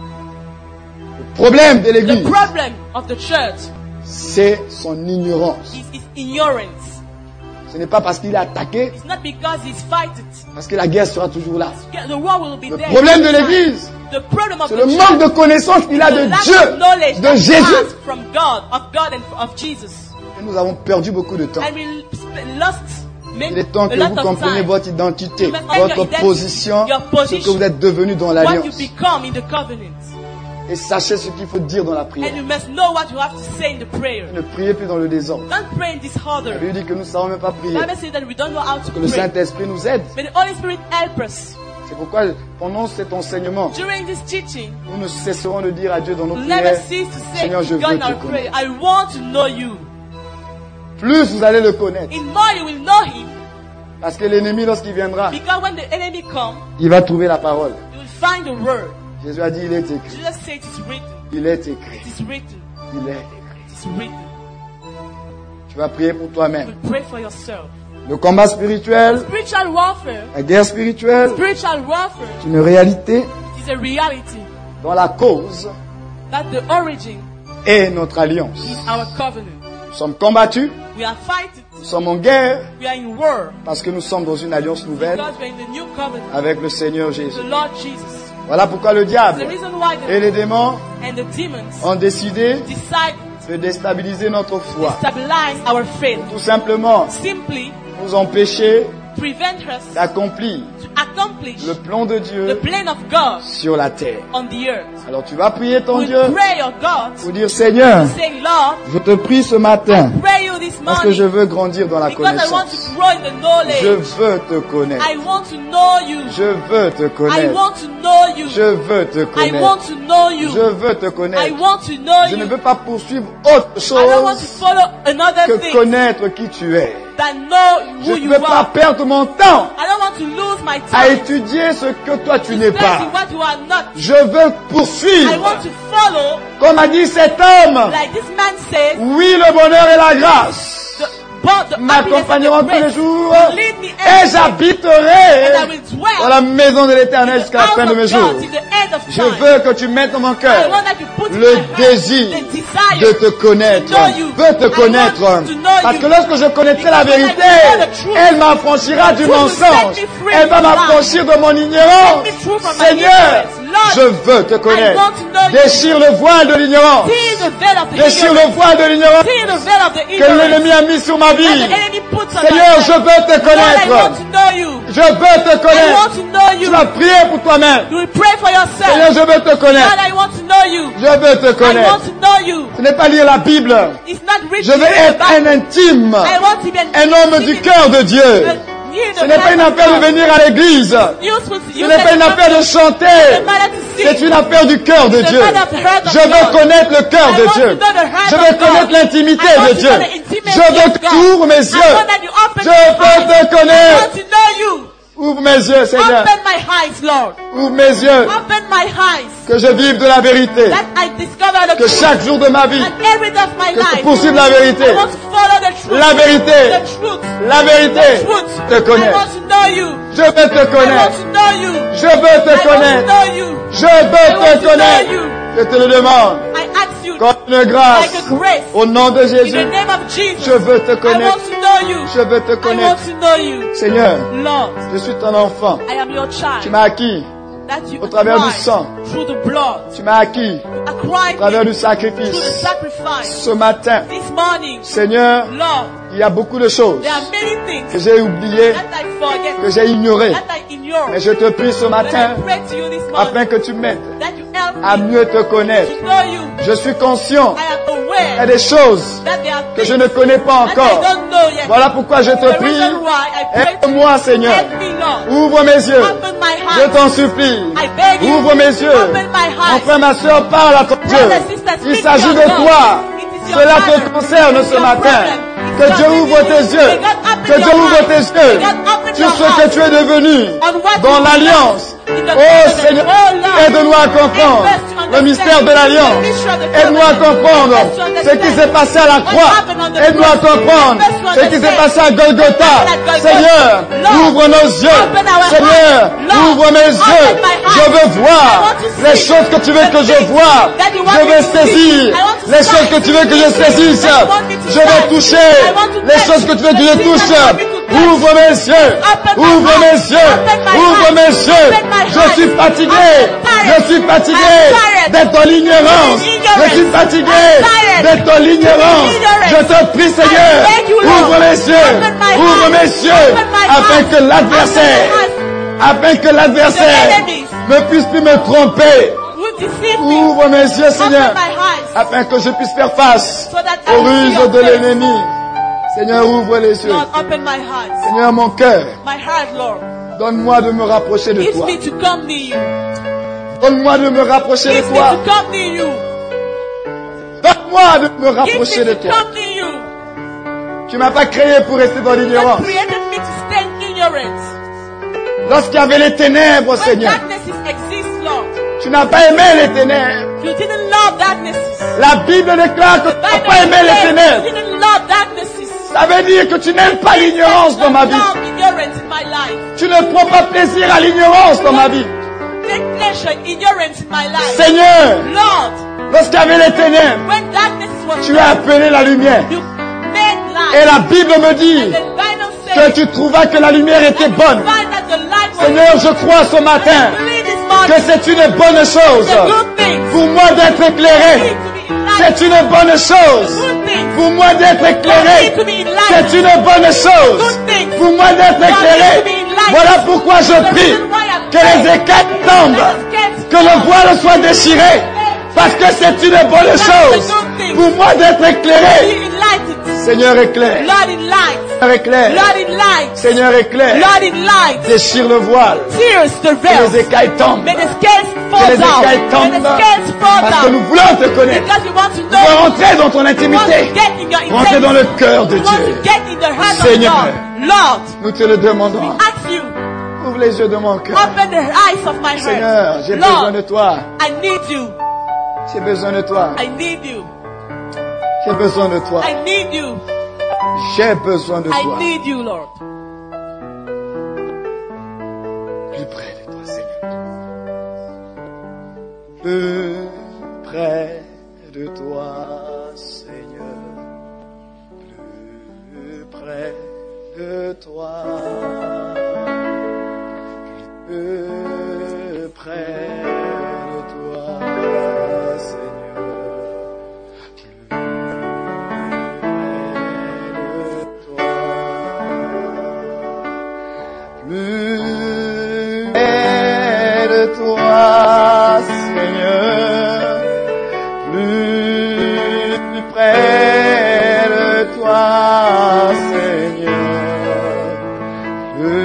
Le problème de The l'église, problem of the church c'est son ignorance. is ignorance. Ce n'est pas parce qu'il est attaqué, It's not because he's fighting. parce que la guerre sera toujours là. The war will be Le there. problème de l'église, The problem of c'est the le church manque de connaissance qu'il a is the de lack of Dieu, knowledge de that he Jésus. has from God and of Jesus. Et nous avons perdu beaucoup de temps. And we lost Il est temps a que lot vous of compreniez time. votre identité, You must find votre your identity, position, your ce que position, vous êtes devenu dans what you l'alliance. become in the covenant. Et sachez ce qu'il faut dire dans la prière. And you must know what you have to say in the prayer. Ne priez plus dans le désordre. Don't pray in La disorder. Bible dit que nous ne savons même pas prier. The Bible says that we don't know how to Que le pray. Saint-Esprit nous aide. May the Holy Spirit help us. C'est pourquoi, pendant cet enseignement, During this teaching, nous ne cesserons de dire à Dieu dans nos we'll never prières, cease to say, Seigneur, je God, veux in te our prayer, connaître. I want to know you. Plus vous allez le connaître. In more you will know him, Parce que l'ennemi, lorsqu'il viendra, because when the enemy comes, il va trouver la parole. you will find the word. Jésus a dit, il est écrit. Jesus said it is written. Il est écrit. It is written. Il est écrit. It is written. Tu vas prier pour toi-même. You will pray for yourself. Le combat spirituel, Spiritual warfare, la guerre spirituelle, spiritual warfare c'est une réalité is a reality dont la cause that the origin est notre alliance. is our covenant. Nous sommes combattus, We are fighting. nous sommes en guerre We are in war parce que nous sommes dans une alliance nouvelle because we are in the new covenant. avec le Seigneur Jésus. The Lord Jesus. Voilà pourquoi le The diable reason why et the les démons and the demons ont décidé decide de déstabiliser notre to foi. stabilize our faith. Tout simplement Simply nous empêcher prevent us d'accomplir to accomplish le plan de the Dieu plan of God sur la terre. on the earth. Alors tu vas prier ton We Dieu pray your God, pour dire Seigneur, say, Lord, je te prie ce matin pray you this parce que je morning veux grandir dans la because I want connaissance. to grow in the Je knowledge. veux te connaître. I want to know you. Je veux te I connaître. want to know you. Je veux te I connaître. want to know you. Je veux te I connaître. want to know Je ne you. veux pas poursuivre autre I don't want to chose follow another que thing connaître qui tu es. than know Je who ne you veux pas are. perdre mon temps I don't want to lose my à time étudier ce que toi tu n'es studying pas. what you are not. Je veux I poursuivre. want to follow, Comme a dit cet homme, like this man says, oui, le bonheur et la grâce the happiness and m'accompagneront the tous les grace jours will lead me et everywhere, and I j'habiterai will dans dwell la maison de l'Éternel jusqu'à la out fin de mes of jours. God till the end of Je time. veux que tu mettes dans mon I cœur want that you put in le my heart désir the desire de te connaître. to know you. Veux te I connaître. want to know Parce you. que lorsque je connaîtrai la Because when I vérité, know the truth, elle m'affranchira du truth will mensonge. set me free Elle va from m'affranchir de mon ignorance. Set me free from my Seigneur, ignorance. Lord, je veux te connaître. want to know you. Déchire le voile de l'ignorance. see the veil of the Déchire ignorance. le voile de l'ignorance See the veil of the que ignorance l'ennemi a mis sur ma that the vie. enemy puts on Seigneur, my je life. veux te Lord, I connaître. want to know you. Je veux te I connaître. want to know Tu you. vas prier pour toi-même. You will pray for yourself. Seigneur, je veux te Lord, connaître. I want to know you. Je veux te I connaître. want to know you. Ce n'est pas lire la Bible. It's not written Je veux in the être un Bible. intime. I want to be Un homme du cœur de Dieu. Ce n'est pas une affaire de venir à l'église. Ce n'est pas une affaire de chanter. C'est une affaire du cœur de Dieu. Je veux connaître le cœur de Dieu. Je veux connaître l'intimité de Dieu. Je veux que tu ouvres mes yeux. Je veux te connaître. Ouvre mes yeux, Seigneur. Open my eyes, Lord. Ouvre mes yeux. Open my eyes. Que je vive de la vérité. That I discover the Que truth. chaque jour de ma vie, And every day of my que je life. poursuive la vérité. I want to follow the truth. La vérité. The truth. La vérité. Truth. Te connais. I want to know you. Je veux te I want connaître. to know you. Je veux te I want to connaître. know you. Je veux I want te to know connaître. you. Je te le demande. I ask you Comme une grâce. like a grace. Au nom de In the Jésus. name of Jesus. Je veux te I connaître. want to know you. Je veux te I connaître. want to know you. Seigneur, Lord, je suis ton enfant. I am your Tu child. m'as acquis. That you au travers du acquired sang. through the blood. Tu m'as acquis Acquired au travers me du through the sacrifice. sacrifice. Ce matin, This morning, Seigneur, Lord, il y a beaucoup de choses there are many que things j'ai oubliées, that I forget, que j'ai ignorées. that I ignore. Mais je te prie ce When matin, I pray to you this afin morning, que tu m'aides that you help à me mieux te connaître. to know you. Je suis conscient I am qu'il y a aware des choses that there are que je things ne connais pas that I encore. don't know yet. Voilà pourquoi je te The prie, reason why I pray to you, aide-moi Seigneur. help me, Lord. Ouvre mes yeux. Open my Je heart. t'en supplie. I beg you. Ouvre mes yeux. Open my Mon heart. frère, ma soeur, parle à ton Dieu. Brothers, sisters, Il speak s'agit your de God. toi. It is your Cela matter. te concerne It's ce your matin. problem. It's Que your Dieu ouvre business. tes yeux. May God open Que your Dieu ouvre heart. tes yeux May God open sur your ce que heart. tu es devenu On what dans you l'alliance. in the Oh covenant. Seigneur, Oh Lord. aide-nous à comprendre Help us to le understand mystère de l'alliance. the mystery of the Aide-nous à covenant. comprendre Help us to ce qui understand s'est passé à la what croix. happened on the Aide-nous à cross. comprendre Help us to ce qui s'est understand passé à Golgotha. what happened at Golgotha. Seigneur, Lord, ouvre nos yeux. open our Seigneur, hearts. Lord, ouvre mes yeux. open my eyes. Je veux voir I want to see les choses que tu veux que je vois. that you want Je me veux to see. saisir I want to les sight. choses que tu veux que je saisisse. That you want me to Je veux sight. toucher I want to les touch. choses que tu veux que je The things touche. that you want me to touch. Ouvre mes yeux. Open my Ouvre heart. mes yeux. Open my Ouvre heart. mes yeux. Open my Je heart. suis fatigué. I'm tired. Je suis fatigué I'm tired. d'être dans l'ignorance. Je suis fatigué I'm tired. d'être dans l'ignorance. Ignorance. Je te prie, Seigneur. I beg you, Lord. Ouvre mes yeux. Open my Ouvre heart. mes yeux. Open my Afin heart. que l'adversaire, afin que l'adversaire The enemies. ne puisse plus me tromper. Who deceive me. Ouvre mes yeux, Seigneur, Open my eyes. afin que je puisse faire face So that I aux will see ruses your de face. l'ennemi. Seigneur, ouvre les yeux. Lord, open my heart. Seigneur, mon cœur, My heart, Lord. donne-moi de me rapprocher de Give toi. me to come near you. Donne-moi de me rapprocher de Give me toi. to come near you. Donne-moi de me Give rapprocher me de to toi. come near you. Tu m'as pas créé pour rester dans You l'ignorance. created me to stay ignorant. Lorsqu'il y avait les ténèbres, When Seigneur, darknesses exist, Lord, tu n'as pas aimé les ténèbres. you didn't love darknesses. La Bible déclare que tu n'as pas aimé les says ténèbres. you didn't love darknesses. Ça veut dire que tu n'aimes pas l'ignorance dans ma vie. Love ignorance in my life. Tu ne prends pas plaisir à l'ignorance dans ma vie. Take pleasure in ignorance in my life. Seigneur, Lord, lorsqu'il y avait les ténèbres, when darkness was tu as appelé la lumière. you made light. Et la Bible me dit The Bible que says tu trouvas que la lumière était bonne. find that the light was Seigneur, je crois ce matin believe this que morning. c'est une bonne chose The good things pour moi d'être éclairé. need to be in light. C'est une bonne chose Good things pour moi d'être éclairé. need to be in light. C'est une bonne chose Good things pour moi d'être éclairé. Voilà pourquoi je prie que les écailles tombent, que le voile soit déchiré, parce que c'est une bonne chose pour moi d'être Be éclairé. enlightened. Seigneur éclaire, Lord in light. Seigneur éclaire, Lord in light. Seigneur éclaire, Lord in light. déchire le voile, Pierce the que les veil. écailles tombent, May the scales que fall les down. écailles May tombent, the scales fall parce que nous down. voulons te connaître. Because we want to Nous know voulons you. rentrer dans ton We want intimité, to get in your rentrer dans le intimacy. cœur de We want to Dieu. get in the heart of Seigneur. God. Lord, Nous te le demandons. ask you, Ouvre les yeux de mon cœur. open the eyes of my Seigneur, heart. j'ai besoin de Lord, toi. I need you. J'ai besoin de toi. I need you. J'ai besoin de toi. I need you. J'ai besoin de I toi. need you, Lord. Plus près de toi, Seigneur. Plus près de toi, Seigneur. Plus près de toi. Plus près de toi, Seigneur. Plus près de toi, Seigneur. Plus près de toi, Seigneur. Plus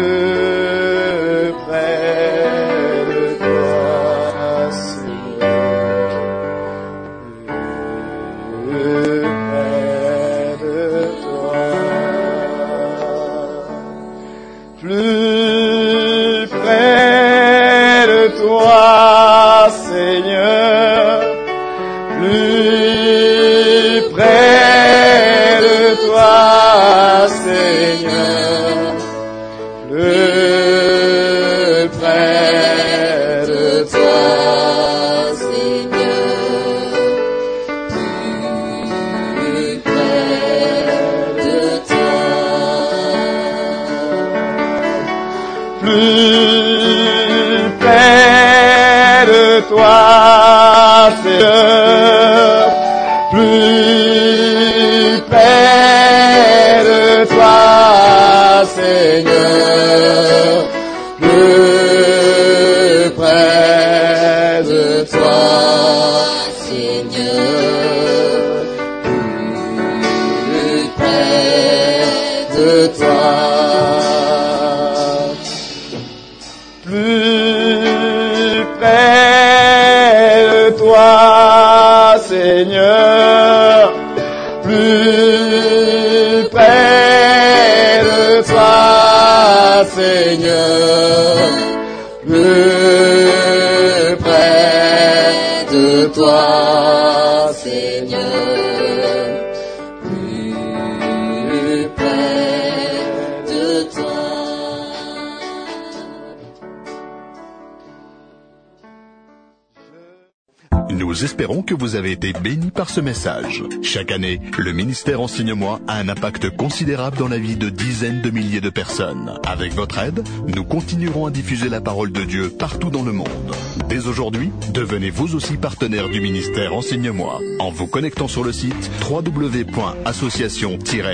plus près de toi, Seigneur, plus près de toi, Seigneur, plus près de toi, Seigneur, plus près de toi. Plus près de toi, Seigneur, plus près de toi, Seigneur, plus près de toi, Seigneur, plus près de toi. Nous espérons que vous avez été bénis par ce message. Chaque année, le ministère Enseigne-moi a un impact considérable dans la vie de dizaines de milliers de personnes. Avec votre aide, nous continuerons à diffuser la parole de Dieu partout dans le monde. Dès aujourd'hui, devenez vous aussi partenaire du ministère Enseigne-moi en vous connectant sur le site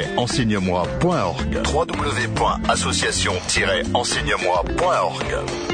www.association-enseignemoi.org. www.association-enseignemoi.org.